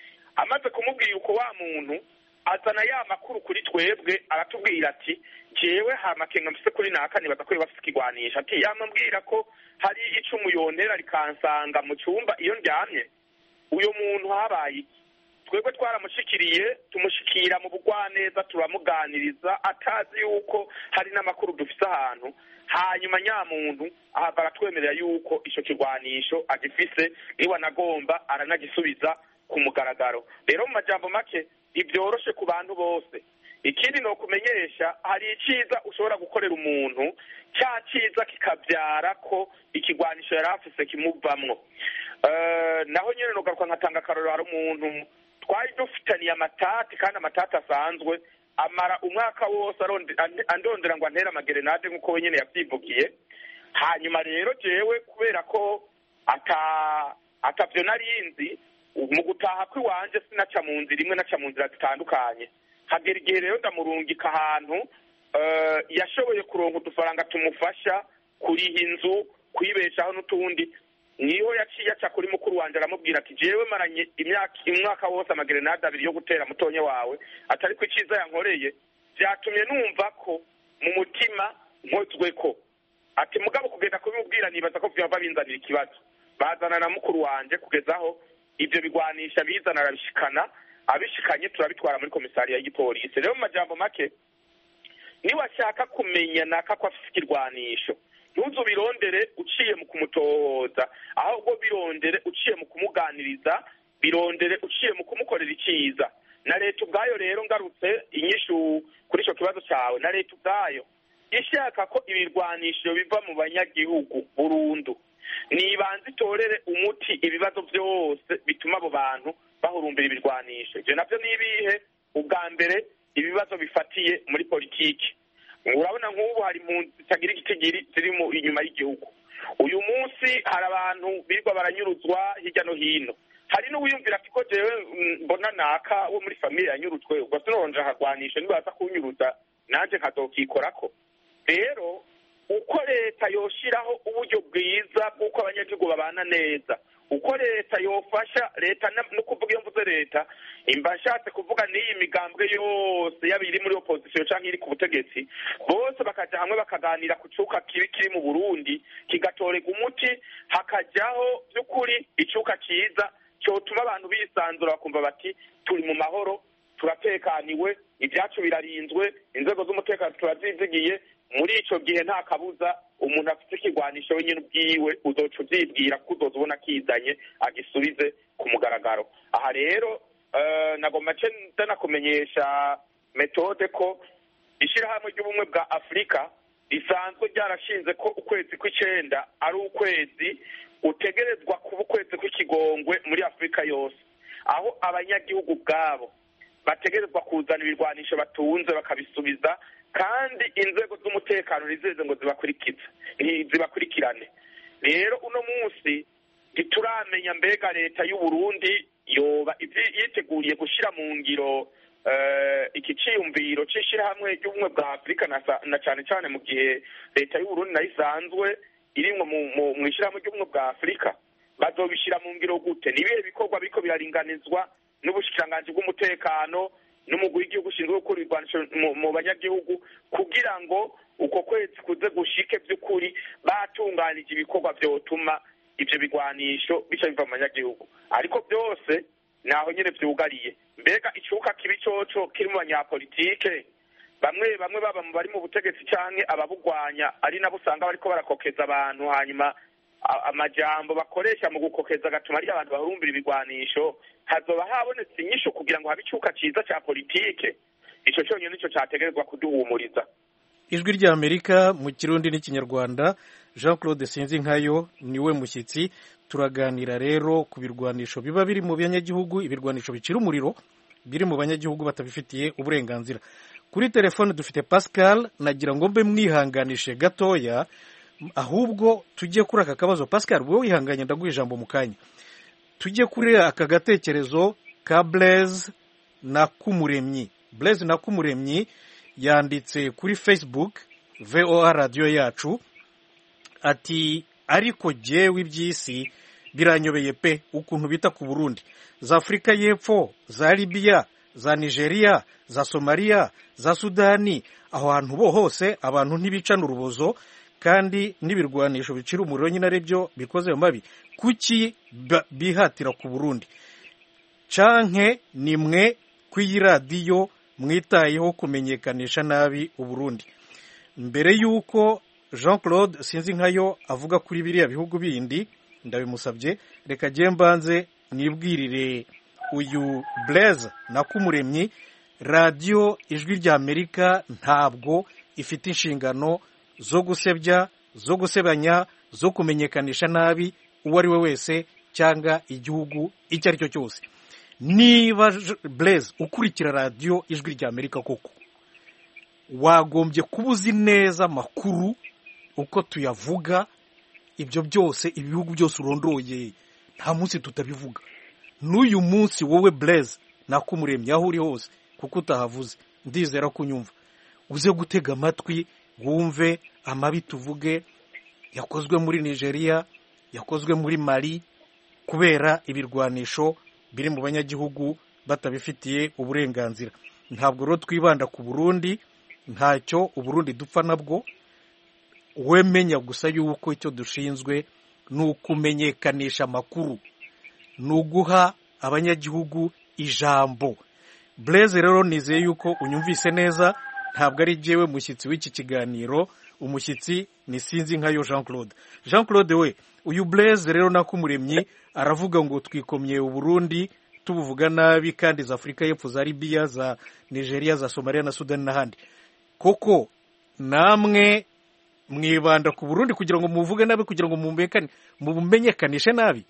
Amaze kumubwira uko wa muntu azana ya makuru kuri twebwe, aratubwira ati jewe ha makenga mfise kuri nakane badakwiye bafise ikigwanisha, ati yamambwira ko hari icumu yontera rikansanga mu cyumba iyo ndyamye. Uyo muntu habaye twebwe twaramushikiriye, tumushikira mu bugwaneza, turamuganiriza atazi yuko hari n'amakuru dufise ahantu. Hanyuma nyamuntu ahava aratwemerera yuko ico kigwanisho agifise, niwe nagomba aranagisubiza ku mugaragaro. Rero mu majambo make ibyoroshe ku bantu bose. Ikindi no kumenyesha, hari iciza ushobora gukorera umuntu, cya ciza kikavyara ko ikigwanisho yarafise kimuvamwo. Uh, naho nyene no garuka nkatanga karoro, hari umuntu twari dufitaniye amatati kandi amatati asanzwe, amara umwaka wose andondera ngo antera amagerenade nk'uko we nyene yavyivugiye. Hanyuma rero jewe kubera ko ata atavyo narinzi, mu gutaha kwiwanje sinaca mu nzira imwe, naca mu nzira zitandukanye. Hagera igihe rero ndamurungika ahantu uh, yashoboye kuronka udufaranga tumufasha kuriha inzu, kwibeshaho n'utundi. Niho yaciye aca kuri mukuru wanje aramubwira ati jewe maranye imyaka imwaka wose amagerenade abiri yo gutera mutonye wawe, atari ko iciza yankoreye byatumye numva ko mu mutima nkozwe ko. Ati mugabo kugenda kubimubwira nibaza ko vyava binzanira ikibazo. Bazana na mukuru wanje kugezaho ivyo bigwanisha bizana arabishikana, abishikanye turabitwara muri komisariya y'igipolisi. Rero mu majambo make, ni washaka kumenya naka ko afise ikirwanisho ntuzu birondere uciye mu kumutohoza, ahubwo birondere uciye mu kumuganiriza, birondere uciye mu kumukorera icyiza. Na leta ubwayo rero ngarutse inyishu kuri icyo kibazo cyawe, na leta ubwayo ishaka ko ibirwanisho biva mu banyagihugu burundu, nibanze itorere umuti ibibazo byose bituma abo bantu bahurumbira ibirwanisho. Ibyo nabyo ni ibihe? Ubwa mbere ibibazo bifatiye muri politiki. Urabona nk'ubu hari impunzi zitagira igitigiri ziri inyuma y'igihugu. Uyu munsi hari abantu birirwa baranyuruzwa hirya no hino. Hari n'uwiyumvira ati ko jewe mbona naka wo muri famiye yanyurujwe, ubwo sinonje harwanisha nibaza kunyuruza nanje nkazokikorako. Rero uko leta yoshiraho uburyo bwiza bw'uko abanyagihugu babana neza, uko leta yofasha leta no kuvuga iyo mvuze leta imba nshatse kuvuga n'iyi migambwe yose yaba iri muri opposition canke iri ku butegetsi, bose bakaja hamwe bakaganira ku cuka kibi kiri mu Burundi kigatorega umuti, hakajaho by'ukuri icuka ciza cyotuma abantu bisanzura bakumva bati turi mu mahoro, turatekaniwe, ibyacu birarinzwe, inzego z'umutekano turazizigiye. Muri ico gihe nta kabuza umuntu afite ikigwanisho wenyine ubwiwe uzoca uvyibwira ko uzoza ubona kizanye agisubize ku mugaragaro. Aha rero uh, nagomba ce ndanakumenyesha metode ko ishirahamwe ry'ubumwe bwa Afurika risanzwe ryarashinze ko ukwezi kw'icenda ari ukwezi utegerezwa kuba ukwezi kw'ikigongwe muri Afurika yose, aho abanyagihugu bwabo bategerezwa kuzana ibirwanisho batunze bakabisubiza, kandi inzego z'umutekano rizeze ngo zibakurikize zibakurikirane. Rero uno munsi ntituramenya mbega leta y'u Burundi yoba yiteguriye gushira mu ngiro uh, iki ciyumviro c'ishirahamwe ry'ubumwe bwa Afurika, na cane cane mu gihe leta y'u Burundi nayo isanzwe irimwo mu ishirahamwe ry'ubumwe bwa Afurika. Bazobishira mu ngiro gute? Nibihe bikorwa biriko biraringanizwa n'ubushikiranganji bw'umutekano n'umugwi w'igihugu ushinzwe gukora ibirwanisho mu banyagihugu, kugira ngo uko kwezi kuze gushike by'ukuri batunganije ibikorwa vyotuma ivyo bigwanisho bica biva mu banyagihugu. Ariko byose naho nyene vyugariye. Mbega icuka kibi coco kiri mu banyapolitike, bamwe bamwe baba mu bari mu butegetsi canke ababugwanya, ari nabo usanga bariko barakokeza abantu, hanyuma amajambo bakoresha mu gukokeza gatuma ari abantu bahurumbira ibigwanisho. Hazoba habonetse inyisho kugira ngo habe icuka ciza ca politike. Ico cyonyine nico categerezwa kuduhumuriza. Ijwi rya Amerika mu Kirundi n'Ikinyarwanda. Jean Claude Sinzinkayo niwe mushyitsi. Turaganira rero ku birwanisho biba biri mu banyagihugu, ibirwanisho bicira umuriro biri mu banyagihugu batabifitiye uburenganzira. Kuri telefone dufite Pascal, nagira ngo mbe mwihanganishe gatoya, ahubwo tujye kuri aka kabazo. Pascal, wowe wihanganye ndaguha ijambo mu kanya. Tujye kuri aka gatekerezo ka Blaise Nakumuremyi. Blaise Nakumuremyi yanditse kuri Facebook V O A radio yacu ati ariko jewe iby'isi biranyobeye pe ukuntu bita ku Burundi, za Afrika y'Epfo, za Libya, za Nigeria, za Somalia, za Sudani, aho hantu bo hose abantu ntibicana urubozo kandi n'ibirwanisho bicira umuriro nyine ari byo bikoze mu mabi. Kuki bihatira ku Burundi? Canke nimwe kw'iyi radiyo mwitayeho kumenyekanisha nabi u Burundi? Mbere yuko Jean Claude Sinzinkayo avuga kuri biriya bihugu bindi, ndabimusabye reka je mbanze nibwirire uyu Blaise Nakumuremyi. Radio Ijwi rya Amerika ntabwo ifite inshingano zo gusebya, zo gusebanya, zo kumenyekanisha nabi uwo ari we wese cyangwa igihugu icyo ari cyo cyose. Niba Blaise ukurikira radio Ijwi rya Amerika koko, wagombye kubuzi neza amakuru uko tuyavuga. Ibyo byose ibihugu byose urondoye nta munsi tutabivuga. N'uyu munsi wowe Blaise Nakumuremyi aho uri hose, kuko utahavuze, ndizera kunyumva, uze gutega amatwi wumve amabi tuvuge yakozwe muri Nigeria, yakozwe muri Mali, kubera ibirwanisho biri mu banyagihugu batabifitiye uburenganzira. Ntabwo rero twibanda ku Burundi, ntacyo u Burundi dupfa nabwo. Wemenya gusa yuko icyo dushinzwe ni ukumenyekanisha amakuru, ni uguha abanyagihugu ijambo. Blaise rero nizeye yuko unyumvise neza, ntabwo ari jewe mushyitsi w'iki kiganiro, umushyitsi ni sinzi nkayo Jean Claude Jean Claude we uyu Blaise rero Nakumuremyi aravuga ngo twikomye Uburundi tubuvuga nabi kandi za Afurika y'Epfo za Libya za Nigeria za Somalia na Sudan n'ahandi koko namwe mwibanda ku Burundi kugira ngo muvuge nabi kugira ngo mumbekane mumenyekanishe nabi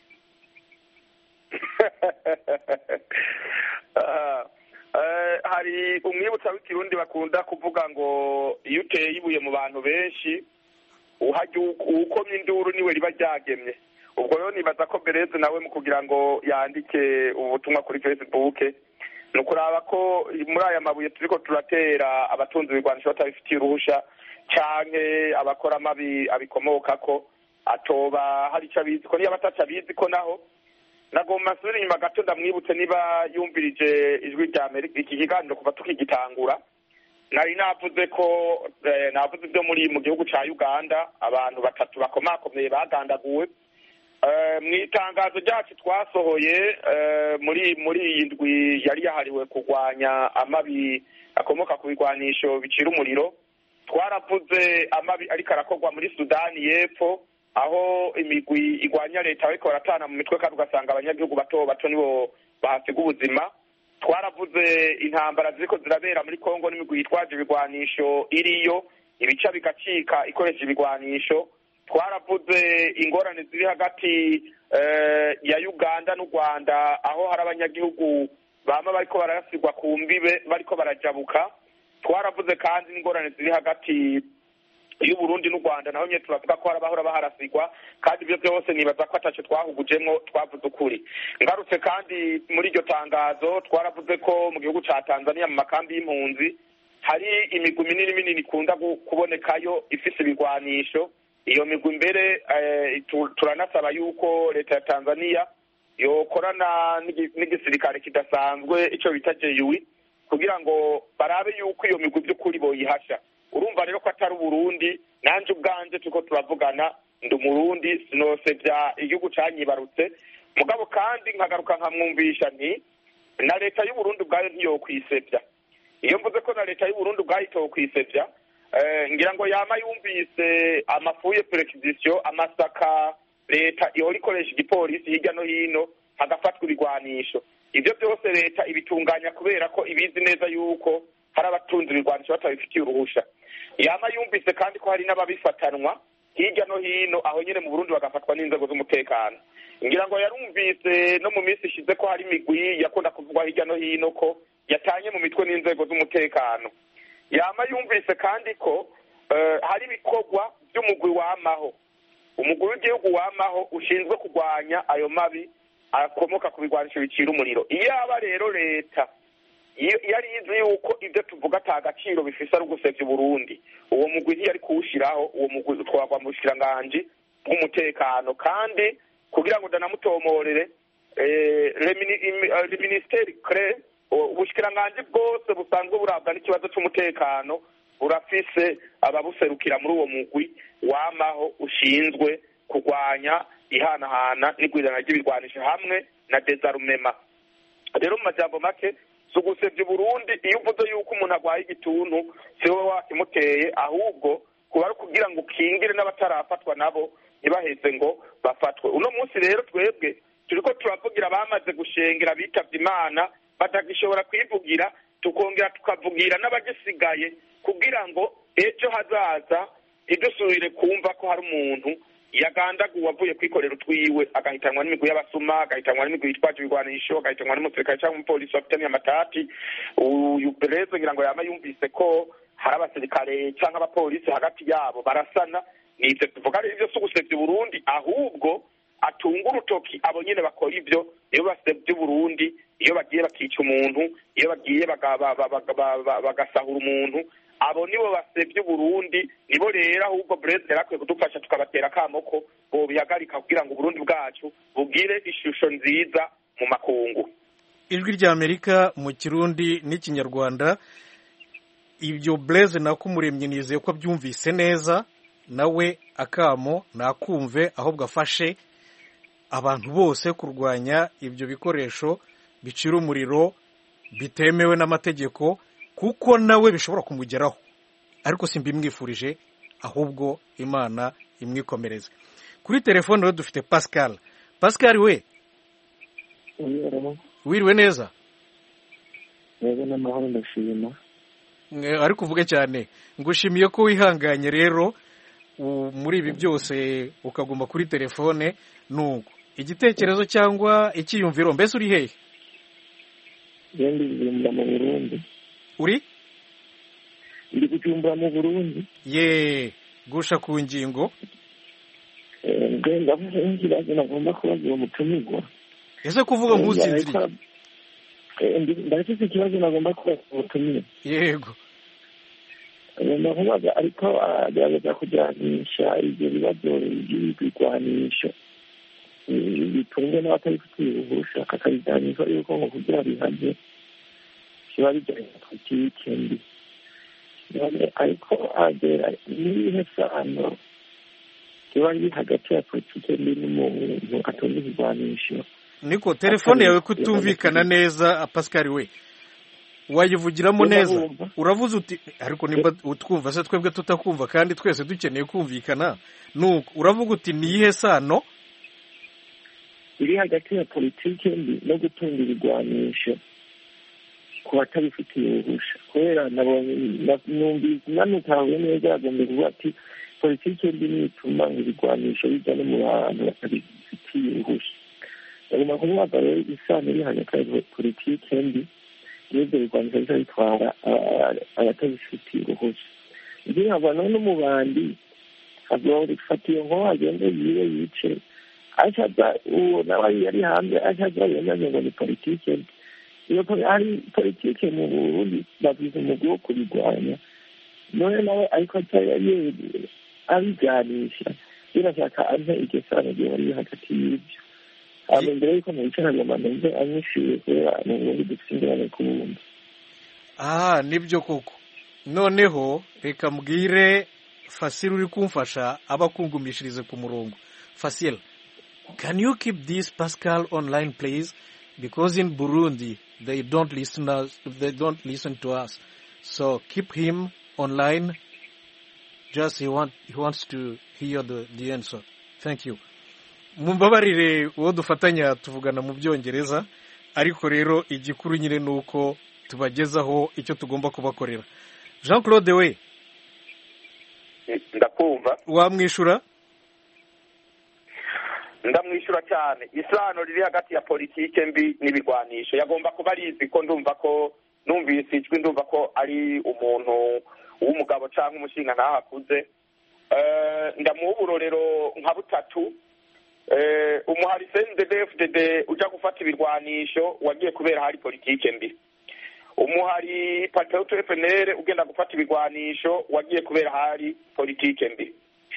hari umwibutsa w'ikirundi bakunda kuvuga ngo iyo uteye ibuye mu bantu benshi uhajya ukomye induru niwe riba ryagemye ubwo rero nibaza ko Bereze nawe mu kugira ngo yandike ubutumwa kuri Facebook ni ukuraba ko muri aya mabuye turiko turatera abatunzi b'ibigwanisho batabifitiye uruhusha canke abakora amabi abikomokako atoba hari ico abizi ko niyo abataca abizi ko naho nagomba nsubira inyuma gato ndamwibutse niba yumvirije ijwi rya Amerika iki kiganiro kuva tukigitangura nari navuze ko navuze ibyo muri mu gihugu ca Uganda abantu batatu bakomakomeye bagandaguwe mu itangazo ryacu twasohoye muri muri iyi ndwi yari yahariwe kurwanya amabi akomoka ku bigwanisho bicira umuriro twaravuze amabi ariko arakorwa muri Sudani y'Epfo aho imigwi igwanya leta ariko baratana mu mitwe kandi ugasanga abanyagihugu bato bato nibo bahasiga ubuzima twaravuze intambara ziriko zirabera muri Kongo n'imigwi yitwaje ibigwanisho iriyo ibica bigacika ikoresha ibigwanisho twaravuze ingorane ziri hagati ya Uganda n'u Rwanda aho hari abanyagihugu bama bariko barasigwa ku mbibe bariko barajabuka twaravuze kandi n'ingorane ziri hagati y'u Burundi n'u Rwanda naho nyene turavuga ko harabahora baharasigwa kandi ibyo byose nibaza ko ataco twahugujemwo twavuze ukuri ngarutse kandi muri iryo tangazo twaravuze ko mu gihugu ca Tanzania mu makambi y'impunzi hari imigwi minini minini ikunda kubonekayo ifise ibigwanisho iyo migwi mbere turanasaba yuko leta ya Tanzania yokorana n'igisirikare kidasanzwe ico bita J U I kugira ngo barabe yuko iyo migwi by'ukuri boyihasha urumva rero ko atari Burundi nanje ubwanje tuko turavugana ndi umurundi sinosevya igihugu canyibarutse mugabo kandi nkagaruka nkamwumvisha nti na leta y'u Burundi ubwayo ntiyo kwisevya iyo mvuze ko na leta y'u Burundi ubwayo ito kwisevya ngira ngo yama yumvise amafuye perquisition amasaka leta ihora ikoresha igipolisi hirya no hino hagafatwa ibigwanisho ibyo byose leta ibitunganya kubera ko ibizi neza yuko hari abatunzi ibigwanisho batabifitiye uruhusha yama yumvise kandi ko hari n'ababifatanwa hirya no hino aho nyene mu Burundi bagafatwa n'inzego z'umutekano ngira ngo yarumvise no mu minsi ishize ko hari imigwi yakunda kuvugwa hirya no hino ko yatanye mu mitwe n'inzego z'umutekano yama yumvise kandi ko uh, hari ibikorwa by'umugwi wamaho umugwi w'igihugu wamaho ushinzwe kurwanya ayo mabi akomoka ku bigwanisho bicira umuriro iyo aba rero leta yari izi yuko ibyo tuvuga ata gaciro bifise ari ugusevya Burundi uwo mugwi ntiyari kuwushiraho uwo mugwi utwagwa mu bushikiranganji bw'umutekano kandi kugira ngo ndanamutomorere le ministeri crée ubushikiranganji bwose busanzwe burabwa n'ikibazo c'umutekano burafise ababuserukira muri uwo mugwi wamaho ushinzwe kurwanya ihanahana n'igwirirana ry'ibigwanisho hamwe na desarmement rero mu majambo make sugusevye Burundi iyo uvuze yuko umuntu agwaye igituntu siwe wakimuteye ahubwo kuba ari kugira ngo ukingire n'abatarafatwa nabo ntibaheze ngo bafatwe uno munsi rero twebwe turiko turavugira bamaze gushengera bitavye Imana batagishobora kwivugira tukongera tukavugira n'abagisigaye kugira ngo ejo hazaza idusubire kumva ko hari umuntu yagandaguwe avuye kwikorera utwiwe agahitanwa n'imigwi y'abasuma agahitanwa n'imigwi yitwaje ibigwanisho agahitanwa n'umusirikare cyangwa umupolisi bafitanye amatati uyu Bereze ngira ngo yama yumvise ko hari abasirikare cyangwa abapolisi hagati yabo barasana nivyo tuvuga ari ivyo sugusevya Burundi ahubwo atunga urutoki abo nyene bakora ivyo iyo basevye Burundi iyo bagiye bakica umuntu iyo bagiye bagasahura umuntu abo nibo basevye Burundi nibo rero ahubwo Bereze yarakwiye kudufasha tukabatera akamoko bo bihagarika kugira ngo Burundi bwacu bugire ishusho nziza mu makungu ijwi rya Amerika mu Kirundi n'ikinyarwanda ibyo Blaise Nakumuremyi nizeye ko byumvise neza nawe akamo nakumve ahubwo afashe abantu bose kurwanya ibyo bikoresho bicira umuriro bitemewe n'amategeko kuko nawe bishobora kumugeraho ariko simbimwifurije ahubwo imana imwikomereze. Kuri telefone rero dufite Pascal. Pascal we wiriwe neza? Yego n'amahoro ndashima. Ariko uvuge cyane, ngushimiye ko wihanganye rero muri ibi byose ukaguma kuri telefone. Nuko igitekerezo cyangwa icyiyumviro, mbese uri hehe? Ndi Bujumbura mu Burundi. Uri? Ndi Bujumbura mu Burundi. Ye, gusha ku ngingo. Eh, ngenda ikibazo nagomba kubaza uwo mutumirwa. Ese kuvuga ngusinziriye? Eh, ndafite ikibazo nagomba kubaza uwo mutumirwa. Yego. Nakubaza ariko agerageza kujyanisha ibyo bibazo by'ibigwanisho bitunze n'abatabifitiye uruhushya, akabijyanisha yuko ngo kugira bihabye kiba bijyanye na politike mbi. None ariko agera n'ibihe sano kiba biri hagati ya politike mbi n'umuntu atunze ibigwanisho. Niko telefone yawe kutumvikana neza Pascal we, wayivugiramo neza. Uravuze uti ariko nimba utwumva se twebwe tutakumva kandi twese dukeneye kumvikana. Nuko uravuga uti niyihe sano iri hagati ya politike mbi no gutunga ibigwanisho ku batabifitiye uruhushya? Kubera numvise nanutahuye neza yagomba kuvuga ati politike mbi nituma ibigwanisho bijya no mu bantu batabifitiye uruhushya. Bagomba kuvuga rero isano iri hagati ya politike mbi n'ibyo bigwanisho biza bitwara abatabifitiye uruhushya. Ibyo nkabona no mu bandi agomba gufata iyo nko agende yiwe yice acaza uwo nawe yari hanze acaza yemeje ngo ni politike mbi. Iyo ari politike mu Burundi bavuze umugwi wo kubigwanya, none nawe ariko atari abiganisha birashaka ante iryo sano riri hagati y'ibyo. Aba mbere yuko mu bice nagomba nze anyishyuye kubera mu Burundi dufite ingorane ku bundi. Ah, nibyo koko. Noneho reka mbwire Fasil uri kumfasha abakungumishirize ku murongo. Fasil, can you keep this Pascal online please? Because in Burundi they don't listen us, they don't listen to us. So keep him online. Just he want he wants to hear the the answer. Thank you. Mumbabarire uwo dufatanya tuvugana mu byongereza, ariko rero igikuru nyine nuko tubagezaho icyo tugomba kubakorera. Jean Claude we ndakumva. Wamwishura? Ndamwishura cyane. Isano riri hagati ya politike mbi n'ibigwanisho yagomba kuba arizi ko ndumva ko numvise ijwi ndumva ko ari umuntu w'umugabo cyangwa umushinga ntahakuze. Eh, ndamuha uburorero nka butatu. Eh, umuhari C N D D F D D uja gufata ibirwanisho wagiye kubera hari politike mbi. Umuhari Patriote F N L ugenda gufata ibirwanisho wagiye kubera hari politike mbi.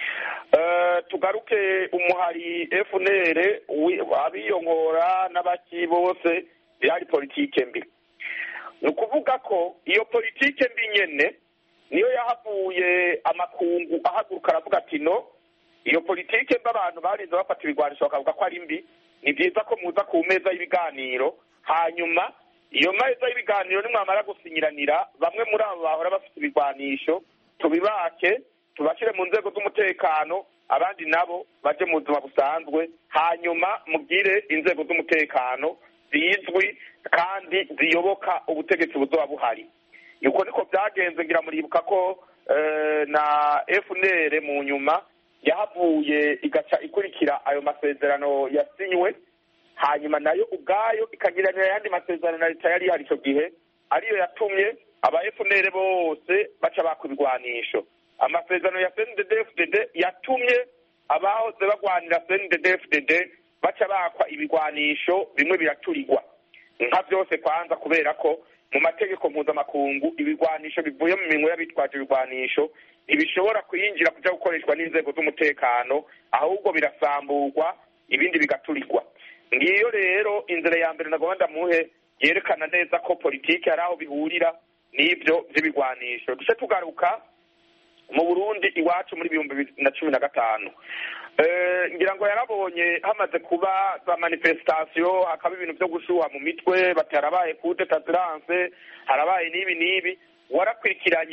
Uh, tugaruke umuhari F N L abiyongora n'abaki bose yari politike mbi. Nukuvuga ko iyo politike mbi nyene niyo yahavuye amakungu ahaguruka aravuga ati no, iyo politike mbi abantu barinze bafata ibigwanisho bakavuga ko ari mbi, ni byiza ko muza ku meza y'ibiganiro, hanyuma iyo meza y'ibiganiro nimwamara gusinyiranira bamwe muri abo bahora bafite ibigwanisho tubibake tubashire mu nzego z'umutekano, abandi nabo baje mu buzima busanzwe, hanyuma mugire inzego z'umutekano zizwi kandi ziyoboka ubutegetsi buzoba buhari. Yuko niko byagenze, ngira muribuka ko e, na F N L mu nyuma yahavuye igaca ikurikira ayo masezerano yasinywe, hanyuma nayo ubwayo ikagiranira yandi masezerano na leta yari hari icyo gihe, ariyo yatumye aba F N L bose baca bakubigwanisho. Amasezerano ya C N D D F D D yatumye abahoze bagwanira C N D D F D D baca bakwa ibigwanisho bimwe biraturirwa. Nka byose kwanza kubera ko mu mategeko mpuzamakungu ibigwanisho bivuye mu minwe y'abitwaje ibigwanisho ntibishobora kuyinjira kuja gukoreshwa n'inzego z'umutekano, ahubwo birasamburwa ibindi bigaturirwa. Ngiyo rero inzira ya mbere nagomba ndamuhe yerekana neza ko politike ari aho bihurira n'ibyo by'ibigwanisho. Duce tugaruka mu Burundi iwacu muri bihumbi bibiri na cumi na gatanu. Eh, ngira ngo yarabonye hamaze kuba za manifestation, hakaba ibintu byo gushuha mu mitwe, batarabaye coup d'état, harabaye nibi nibi. Warakwikiranye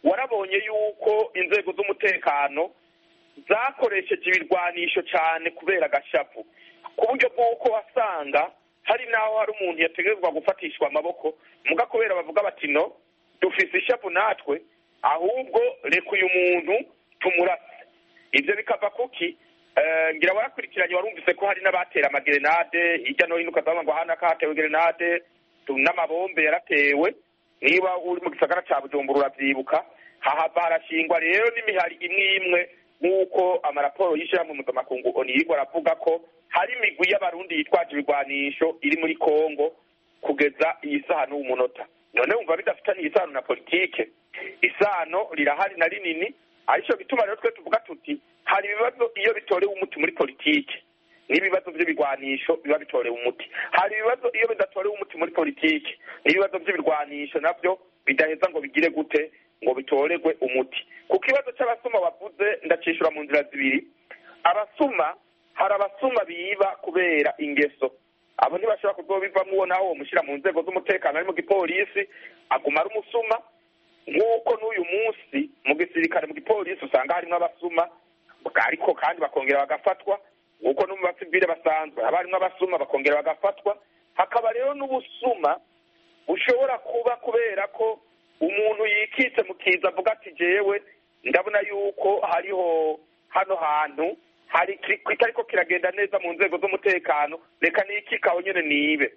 warabonye yuko inzego z'umutekano zakoresheje ibirwanisho cyane kubera agashapu, ku buryo bw'uko wasanga hari n'aho hari umuntu yategerezwa gufatishwa amaboko muga kubera bavuga bati no dufise ishapu natwe ahubwo reka uyu muntu tumurase. Ibyo bikava kuki ngira warakurikiranye warumvise ko hari n'abatera amagerenade hirya no hino ukazavuga ngo hano akahatewe gerenade n'amabombe yaratewe. Niba uri mu gisagara cya Bujumbura uravyibuka, hahava harashingwa rero n'imihari imwe imwe nk'uko amaraporo y'ishyirahamwe mpuzamakungu ONU yirwa aravuga ko hari imigwi y'abarundi yitwaje ibigwanisho iri muri Kongo kugeza iyi saha n'uwu munota. None wumva bidafitaniye isano na politike? Isano rirahari na rinini, arico bituma rero twe tuvuga tuti hari ibibazo iyo bitorewe umuti muri politike n'ibibazo by'ibigwanisho biba bitorewe umuti, hari ibibazo iyo bidatorewe umuti muri politike n'ibibazo by'ibigwanisho navyo bidaheza ngo bigire gute ngo bitoregwe umuti. Ku kibazo cy'abasuma wavuze ndacishura mu nzira zibiri. Abasuma, hari abasuma biba kubera ingeso, abo ntibashobora kuzobivamwo uwo nawe womushyira mu nzego z'umutekano ari mu gipolisi aguma ari umusuma, nk'uko n'uyu munsi mu gisirikare mu gipolisi usanga harimo abasuma ariko kandi bakongera bagafatwa, nk'uko no mu basivile basanzwe haba harimo abasuma bakongera bagafatwa. Hakaba rero n'ubusuma bushobora kuba kubera ko umuntu yikitse mu kiza avuga ati jewe ndabona yuko hariho hano hantu hari kitariko kiragenda neza mu nzego z'umutekano, reka nikikaho nyene nibe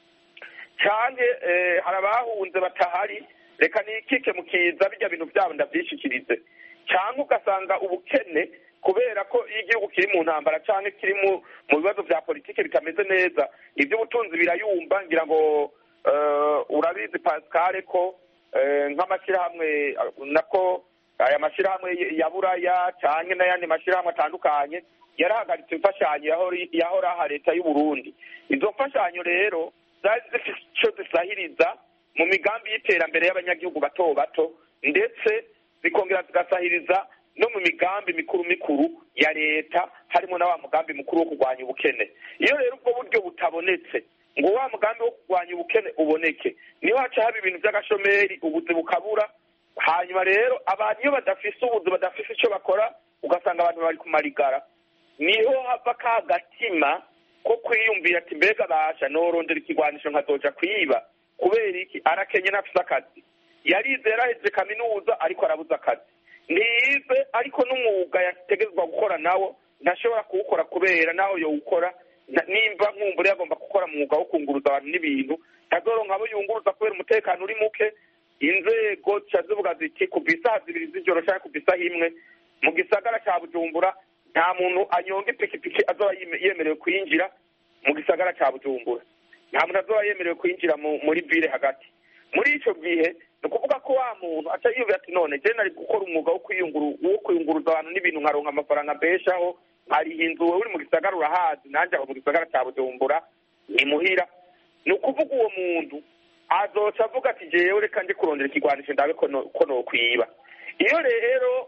canke eh, hari abahunze batahari, reka nikike mu kiza bijya bintu byabo ndavyishikirize. Canke ugasanga ubukene kubera ko iyo igihugu kiri mu ntambara canke kiri mu bibazo vya politike bitameze neza, ivy'ubutunzi birayumba. Ngira ngo uh, urabizi Pascal ko uh, nk'amashyirahamwe nako aya mashyirahamwe ya Buraya canke n'ayandi mashyirahamwe atandukanye yarahagaritse imfashanyo yahora aha leta y'u Burundi. Izo mfashanyo rero zari zifite ico zisahiriza mu migambi y'iterambere y'abanyagihugu bato bato, ndetse zikongera zigasahiriza no mu migambi mikuru mikuru ya leta, harimo na wa mugambi mukuru wo kurwanya ubukene. Iyo rero ubwo buryo butabonetse ngo wa mugambi wo kurwanya ubukene uboneke, niho haca haba ibintu by'agashomeri, ubuzi bukabura. Hanyuma rero abantu iyo badafise ubuzi, badafise icyo bakora, ugasanga abantu bari kumarigara, niho hava ka gatima ko kwiyumvira ati mbega basha norondera ikigwanisho nkazoja kwiba. Kubera iki? Arakenye nafise akazi, yarize yaraheze kaminuza ariko arabuza akazi, nize ariko n'umwuga yategezwa gukora nawo ntashobora kuwukora kubera naho yowukora nimba nkumbure yagomba gukora mwuga wo kunguruza abantu n'ibintu tazoronka abo yunguruza kubera umutekano uri muke. Inzego zivuga ziti kuva isaha zibiri z'ijoro cyangwa kuva isaha imwe mu gisagara cya Bujumbura nta muntu anyonga ipikipiki azoba yemerewe kwinjira mu gisagara cya Bujumbura, nta muntu azoba yemerewe kwinjira muri ville hagati. Muri ico gihe ni ukuvuga ko wa muntu aca yiyumvira ati none je nari gukora umwuga wo kwiyunguru wo kwiyunguruza abantu n'ibintu nkaronka amafaranga mbeshaho, hariho inzu wewe uri mu gisagara urahazi, nanje aho mu gisagara cya Bujumbura ni muhira. Ni ukuvuga uwo muntu azoca avuga ati jewe reka nje kurondera ikigwanisho ndabe ko nokwiba. Iyo rero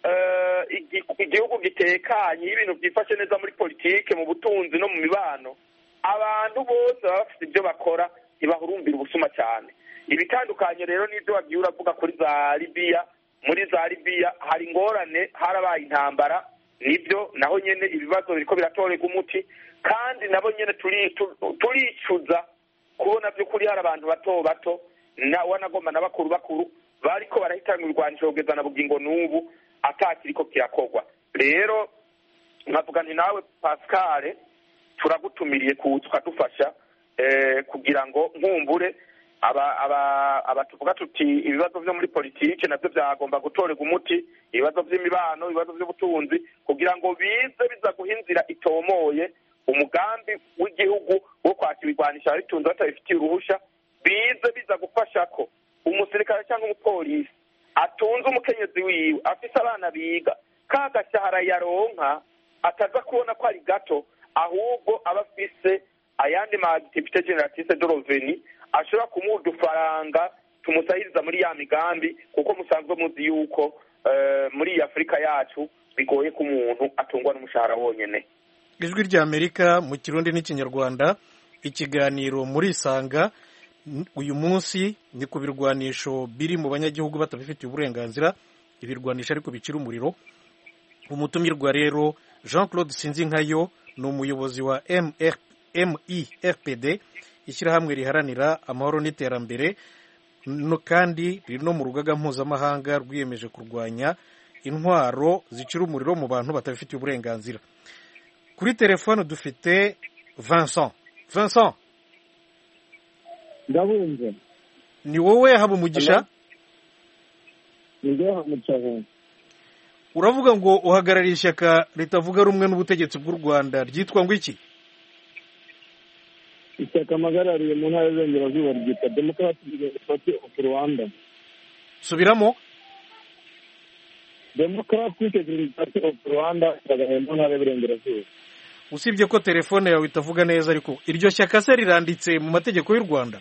igihugu gitekanye, ibintu byifashe neza muri politike, mu butunzi no mu mibano, abantu bose baba bafite ibyo bakora, ntibahurumbira ubusuma cyane. Ibitandukanye rero n'ibyo wagiye uravuga kuri za Libya. Muri za Libya hari ingorane, harabaye intambara, nibyo naho nyene ibibazo biriko biratorega umuti, kandi nabo nyene turicuza kubona by'ukuri hari abantu bato bato na wanagomba n'abakuru bakuru bariko barahitana urwanisho kugeza na bugingo n'ubu atakiriko kirakorwa. Rero nkavuga nti nawe Pascal turagutumiriye kuza dufasha eh, kugira ngo nkumbure aba aba abatuvuga tuti ibibazo byo muri politike navyo byagomba gutorega umuti, ibibazo by'imibano, ibibazo by'ubutunzi, kugira ngo bize biza guhinzira itomoye umugambi w'igihugu wo kwakira ibigwanisho abitunze batabifitiye uruhusha, bize biza gufasha ko umusirikare cyangwa umupolisi atunze umukenyezi wiwe afise abana biga, kagashahara yaronka ataza kubona ko ari gato, ahubwo aba afise ayandi ma activité génératrice de revenu ashobora kumuha udufaranga tumusahiriza muri ya migambi, kuko musanzwe muzi yuko uh, muri Afrika yacu bigoye ko umuntu atungwa n'umushahara wonyene. Ijwi rya Amerika mu Kirundi n'ikinyarwanda, ikiganiro muri Sanga, uyu munsi ni ku birwanisho biri mu banyagihugu batabifitiye uburenganzira, ibirwanisho ariko bicira umuriro. Umutumirwa rero Jean Claude Sinzinkayo ni umuyobozi wa M I R P D, ishyirahamwe riharanira amahoro n'iterambere, no kandi riri no mu rugaga mpuzamahanga rwiyemeje kurwanya intwaro zicira umuriro mu bantu batabifitiye uburenganzira. Kuri telefone dufite Vincent. Vincent, ndabumva. ni wowe haba umugisha? Ndio hamucaho. Uravuga ngo uhagarariye ishyaka ritavuga rumwe n'ubutegetsi bw'u Rwanda, ryitwa ngo iki? Ishyaka magarariye mu ntara y'Iburengerazuba ryitwa Democratic Party of Rwanda. Subiramo. Democratic Party of Rwanda ryagaraye mu ntara y'Iburengerazuba. Usibye ko telefone yawe itavuga neza, ariko iryo shyaka se riranditse mu mategeko y'u Rwanda?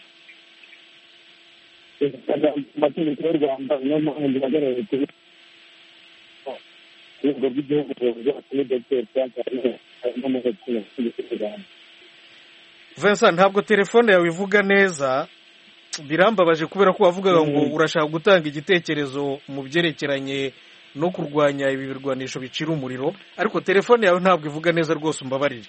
Amategeko y'u Rwanda niyo mpamvu rihagarariye kuri urwego rw'igihugu rwa Dr Frank Habineza. Vincent, ntabwo telefone yawe ivuga neza, birambabaje kubera ko wavugaga ngo urashaka gutanga igitekerezo mu byerekeranye no kurwanya ibi birwanisho bicira umuriro, ariko telefone yawe ntabwo ivuga neza rwose, umbabarire.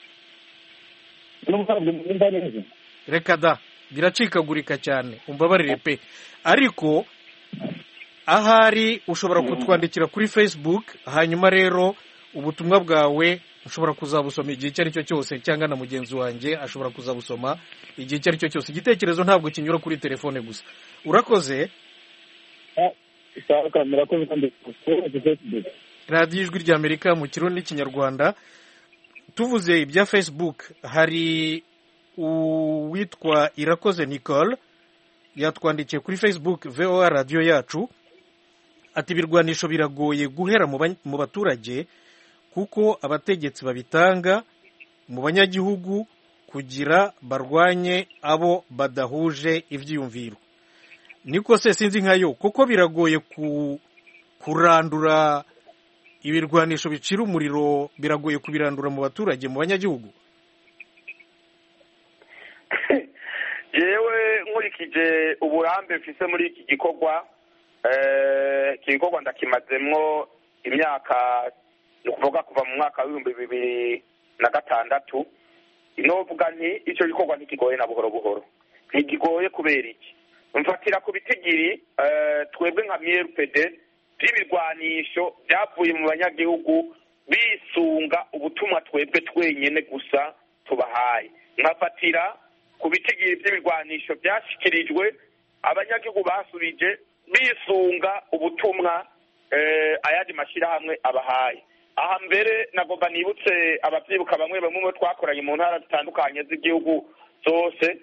Reka da, biracikagurika cyane, umbabarire pe. Ariko ahari ushobora kutwandikira kuri Facebook, hanyuma rero ubutumwa bwawe ushobora kuzabusoma igihe icyo ari cyo cyose, cyangwa na mugenzi wanjye ashobora kuzabusoma igihe icyo ari cyo cyose. Igitekerezo ntabwo kinyura kuri telefone gusa. Urakoze. Radiyo Ijwi ry'Amerika mu Kirundi n'Ikinyarwanda. Tuvuze ibya Facebook, hari uwitwa Irakoze Nicole yatwandikiye kuri Facebook V O A radiyo yacu, ati ibirwanisho biragoye guhera mu baturage kuko abategetsi babitanga mu banyagihugu kugira barwanye abo badahuje ivyiyumviro. Niko se Sinzinkayo, kuko biragoye ku kurandura ibirwanisho bicira umuriro, biragoye kubirandura mu baturage, mu banyagihugu? Yewe nkurikije uburambe mfise muri iki gikorwa, eh iki gikorwa ndakimazemwo imyaka nukuvuga kuva mu mwaka w'ibihumbi bibiri na gatandatu. Inovuga nti icyo gikorwa ntikigoye na buhoro buhoro. Ntikigoye kubera iki? Mfatira ku bitigiri eh twebwe nka M I R P D by'ibirwanisho byavuye mu banyagihugu bisunga ubutumwa twebwe twenyene gusa tubahaye. Nkafatira ku bitigiri by'ibirwanisho byashyikirijwe abanyagihugu basubije bisunga ubutumwa eh ayandi mashirahamwe abahaye. Aha mbere nagomba nibutse abavyibuka bamwe bamwe twakoranye mu ntara zitandukanye z'igihugu zose,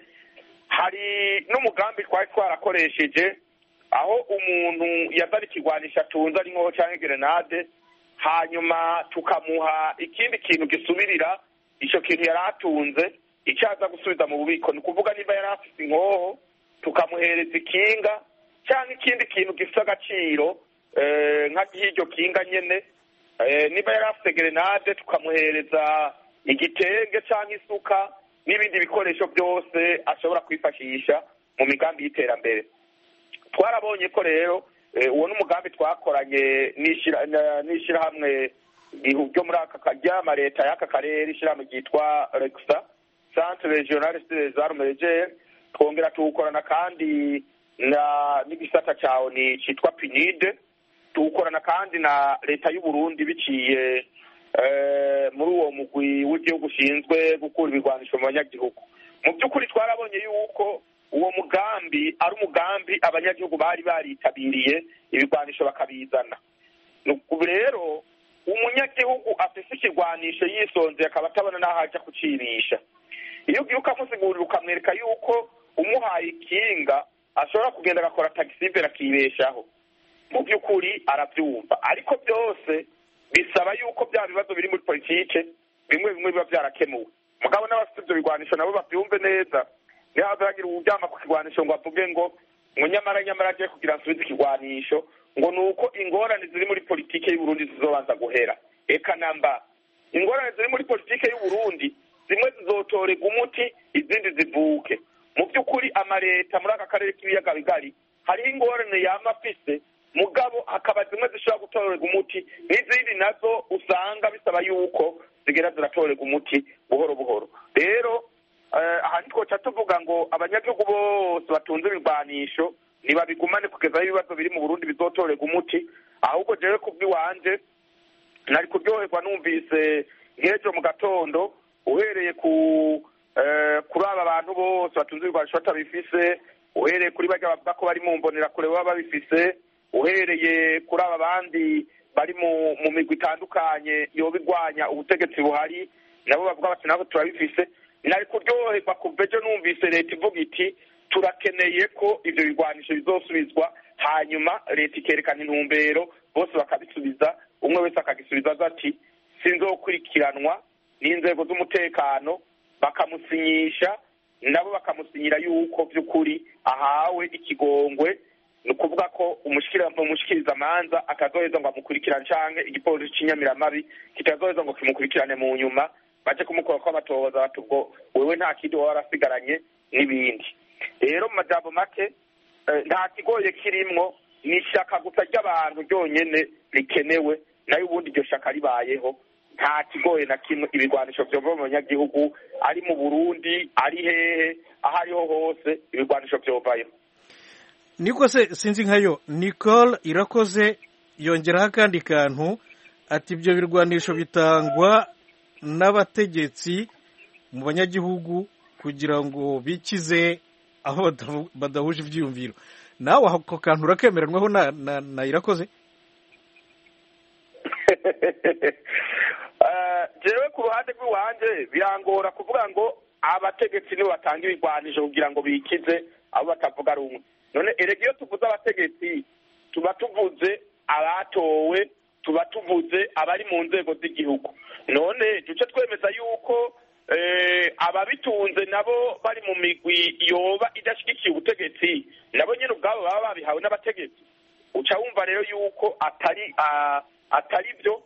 hari n'umugambi twari twarakoresheje aho umuntu yazana ikigwanisha atunze ari nkoho canke grenade, hanyuma tukamuha ikindi kintu gisubirira ico kintu yari atunze icyaza gusubiza mu bubiko. Ni kuvuga niba yari afite inkoho tukamuhereza ikinga cyangwa ikindi kintu gifite agaciro nka nk'iryo kinga nyene, niba yari afite grenade tukamuhereza igitenge cyangwa isuka n'ibindi bikoresho byose ashobora kwifashisha mu migambi y'iterambere. Twarabonye ko rero uwo n'umugambi twakoranye n'ishyirahamwe ryo muri aka kajyama leta y'aka karere, ishyirahamwe ryitwa Rexa Centre Regional des Armes Légères, twongera tuwukorana kandi na n'igisata cya ONU cyitwa P N I D, tuwukorana kandi na leta y'u Burundi biciye muri uwo mugwi w'igihugu ushinzwe gukura ibirwanisho mu banyagihugu. Mu by'ukuri twarabonye yuko uwo mugambi ari umugambi abanyagihugu bari baritabiriye ibirwanisho bakabizana. Nuko rero umunyagihugu afise ikirwanisho yisonze akaba atabona n'aho ajya kucibisha, iyo ugiye ukamusigurira ukamwereka yuko umuhaye ikinga ashobora kugenda agakora taxi mbere akibeshaho, mu by'ukuri arabyumva. Ariko byose bisaba yuko bya bibazo biri muri politike bimwe bimwe biba byarakemuwe. Mugabo n'abafite ibyo bigwanisho nabo babyumve neza, nihaza hagira uwuryama ku kigwanisho ngo avuge ngo ngo nyamara nyamara agiye kugira nsubize ikigwanisho ngo nuko ingorane ziri muri politike y'u Burundi zizobanza guhera. Eka namba ingorane ziri muri politike y'u Burundi zimwe zizotorega umuti izindi zivuke. mu by'ukuri amaleta muri aka karere k'ibiyaga bigari hariho ingorane yama afise mugabo hakaba zimwe zishobora gutorerwa umuti n'izindi nazo usanga bisaba yuko zigera ziratorerwa umuti buhoro buhoro. Rero aha ntitwoca tuvuga ngo abanyagihugu bose batunze ibirwanisho ntibabigumane kugeza aho ibibazo biri mu Burundi bizotorerwa umuti, ahubwo jewe kubw'iwanje nari kuryoherwa numvise nk'ejo mu gatondo uhereye ku kuri aba bantu bose batunze ibirwanisho batabifise, uhereye kuri barya bavuga ko bari mu mbonerakure baba babifise, uhereye kuri aba bandi bari mu mu migwi itandukanye yoba igwanya ubutegetsi buhari nabo bavuga bati nabo turabifise. Nari kuryoherwa kuva ejo numvise leta ivuga iti turakeneye ko ivyo bigwanisho bizosubizwa, hanyuma leta ikerekana intumbero bose bakabisubiza, umwe wese akagisubiza ati sinzokurikiranwa n'inzego z'umutekano, bakamusinyisha nabo bakamusinyira yuko vy'ukuri ahawe ikigongwe, ni ukuvuga ko umushikiriza amanza atazoheza ngo amukurikirane canke igipolisi c'inyamiramabi kitazoheza ngo kimukurikirane mu nyuma baje kumukora ko abatohoza bati ubwo wewe nta kindi waba warasigaranye n'ibindi. Rero mu majambo make nta kigoye kirimwo, ni ishaka gusa ry'abantu ryonyene rikenewe, nayo ubundi iryo shaka ribayeho nta kigoye na kimwe. Ibigwanisho vyova mu banyagihugu ari mu Burundi ari hehe aho ariho hose ibigwanisho vyovayo. Niko se sinzi nkayo Nicole Irakoze yongeraho akandi kantu ati ibyo birwanisho bitangwa n'abategetsi mu banyagihugu kugira ngo bikize aho badahuje ivyiyumviro. Nawe ako kantu urakemeranwaho na, na, na Irakoze? jewe ku ruhande rw'iwanje birangora kuvuga ngo abategetsi nibo batanga ibigwanisho kugira ngo bikize abo batavuga rumwe. None erega iyo tuvuze abategetsi tuba tuvuze abatowe, tuba tuvuze abari mu nzego z'igihugu. None duce twemeza yuko ababitunze nabo bari mu migwi yoba idashigikiye ubutegetsi nabo nyene ubwabo baba babihawe n'abategetsi. Uca wumva rero yuko atari atari byo,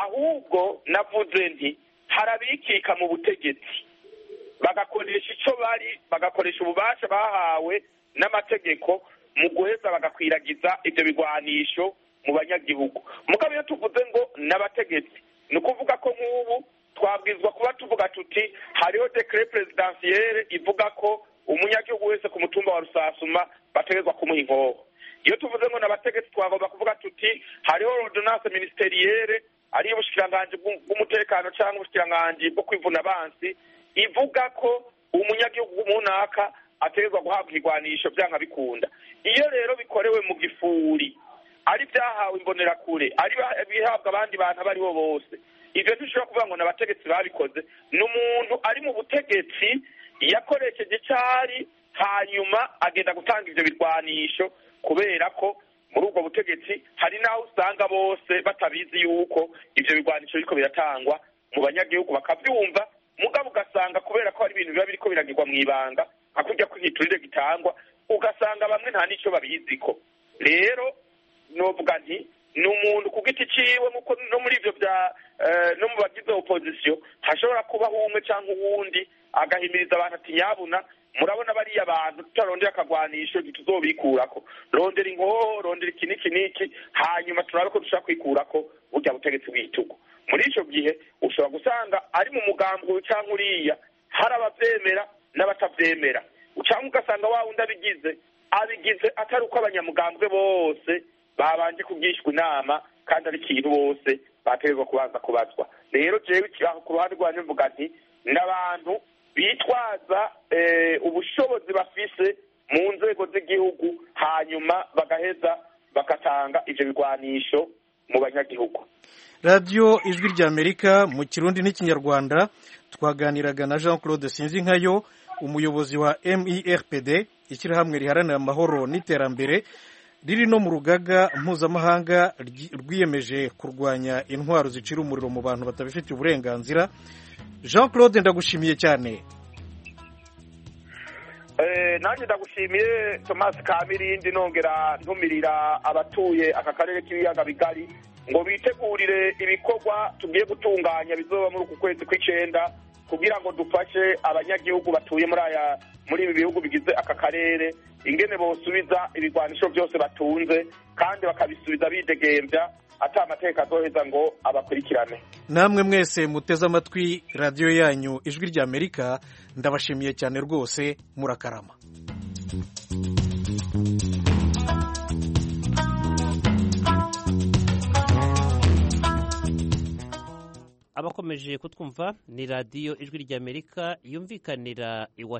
ahubwo navuze nti harabikika mu butegetsi bagakoresha ico bari bagakoresha ububasha bahawe n'amategeko mu guheza bagakwiragiza ivyo bigwanisho mu banyagihugu. Mugabo iyo tuvuze ngo n'abategetsi ni ukuvuga ko nk'ubu twabwizwa kuba tuvuga tuti hariho decret presidentielle ivuga ko umunyagihugu wese ku mutumba wa Rusasuma bategezwa kumuha inkoho. Iyo tuvuze ngo n'abategetsi twagomba kuvuga tuti hariho ordonnance ministerielle ari ubushikiranganji bw'umutekano cyangwa ubushikiranganji bwo kwivuna abansi ivuga ko umunyagihugu munaka ategezwa guhabwa igwanisho byanga bikunda. Iyo rero bikorewe mu gifuri ari byahawe imbonerakure ari bihabwa abandi bantu abari bo bose, ivyo dushobora kuvuga ngo n'abategetsi babikoze. N'umuntu ari mu butegetsi yakoresheje cari hanyuma agenda gutanga ivyo birwanisho, kubera ko muri ubwo butegetsi hari naho usanga bose batabizi yuko ivyo birwanisho biriko biratangwa mu banyagihugu bakavyumva, mugabo ugasanga kubera ko hari ibintu biba biriko biragirwa mw'ibanga hakurya ko igiturire gitangwa ugasanga bamwe nta nico babiziko. Rero novuga nti ni umuntu ku giti ciwe nkuko no muri ivyo vya no mu bagize opposition hashobora kubaho umwe canke uwundi agahimiriza abantu ati nyabuna murabona bariya abantu tutarondera akagwanisho ntituzobikurako, rondera inkoho, rondera iki niki niki, hanyuma turabe ko dushobora kwikurako burya butegetsi bw'igitugu. Muri ico gihe ushobora gusanga ari mu mugambwe canke uriya hari abavyemera n'abatavyemera, canke ugasanga wa wundi abigize abigize atari uko abanyamugambwe bose babanje kugishwa inama kandi ari ikintu bose bategezwa kubanza kubazwa. Rero jewe ku ruhande rwanje mvuga nti n'abantu bitwaza ubushobozi bafise mu nzego z'igihugu hanyuma bagaheza bagatanga ivyo bigwanisho mu banyagihugu. Radio Ijwi ry'Amerika mu Kirundi n'Ikinyarwanda twaganiraga na Jean Claude Sinzinkayo, umuyobozi wa M I R P D, ishyirahamwe riharanira amahoro n'iterambere riri no mu rugaga mpuzamahanga rwiyemeje kurwanya intwaro zicira umuriro mu bantu batabifitiye uburenganzira. Jean Claude ndagushimiye cyane. Eh nanjye ndagushimiye Thomas Kamirindi, nongera ntumirira abatuye aka karere k'ibiyaga bigari ngo bitegurire ibikorwa tugiye gutunganya bizoba muri uku kwezi kw'icenda kugira ngo dufashe abanyagihugu batuye muri aya muri ibi bihugu bigize aka karere ingene bosubiza ibigwanisho byose batunze kandi bakabisubiza bidegembya ata amateka azoheza ngo abakurikirane. Namwe mwese muteze amatwi radiyo yanyu ijwi rya Amerika ndabashimiye cyane rwose murakarama. Abakomeje kutwumva ni radiyo ijwi rya Amerika yumvikanira iwa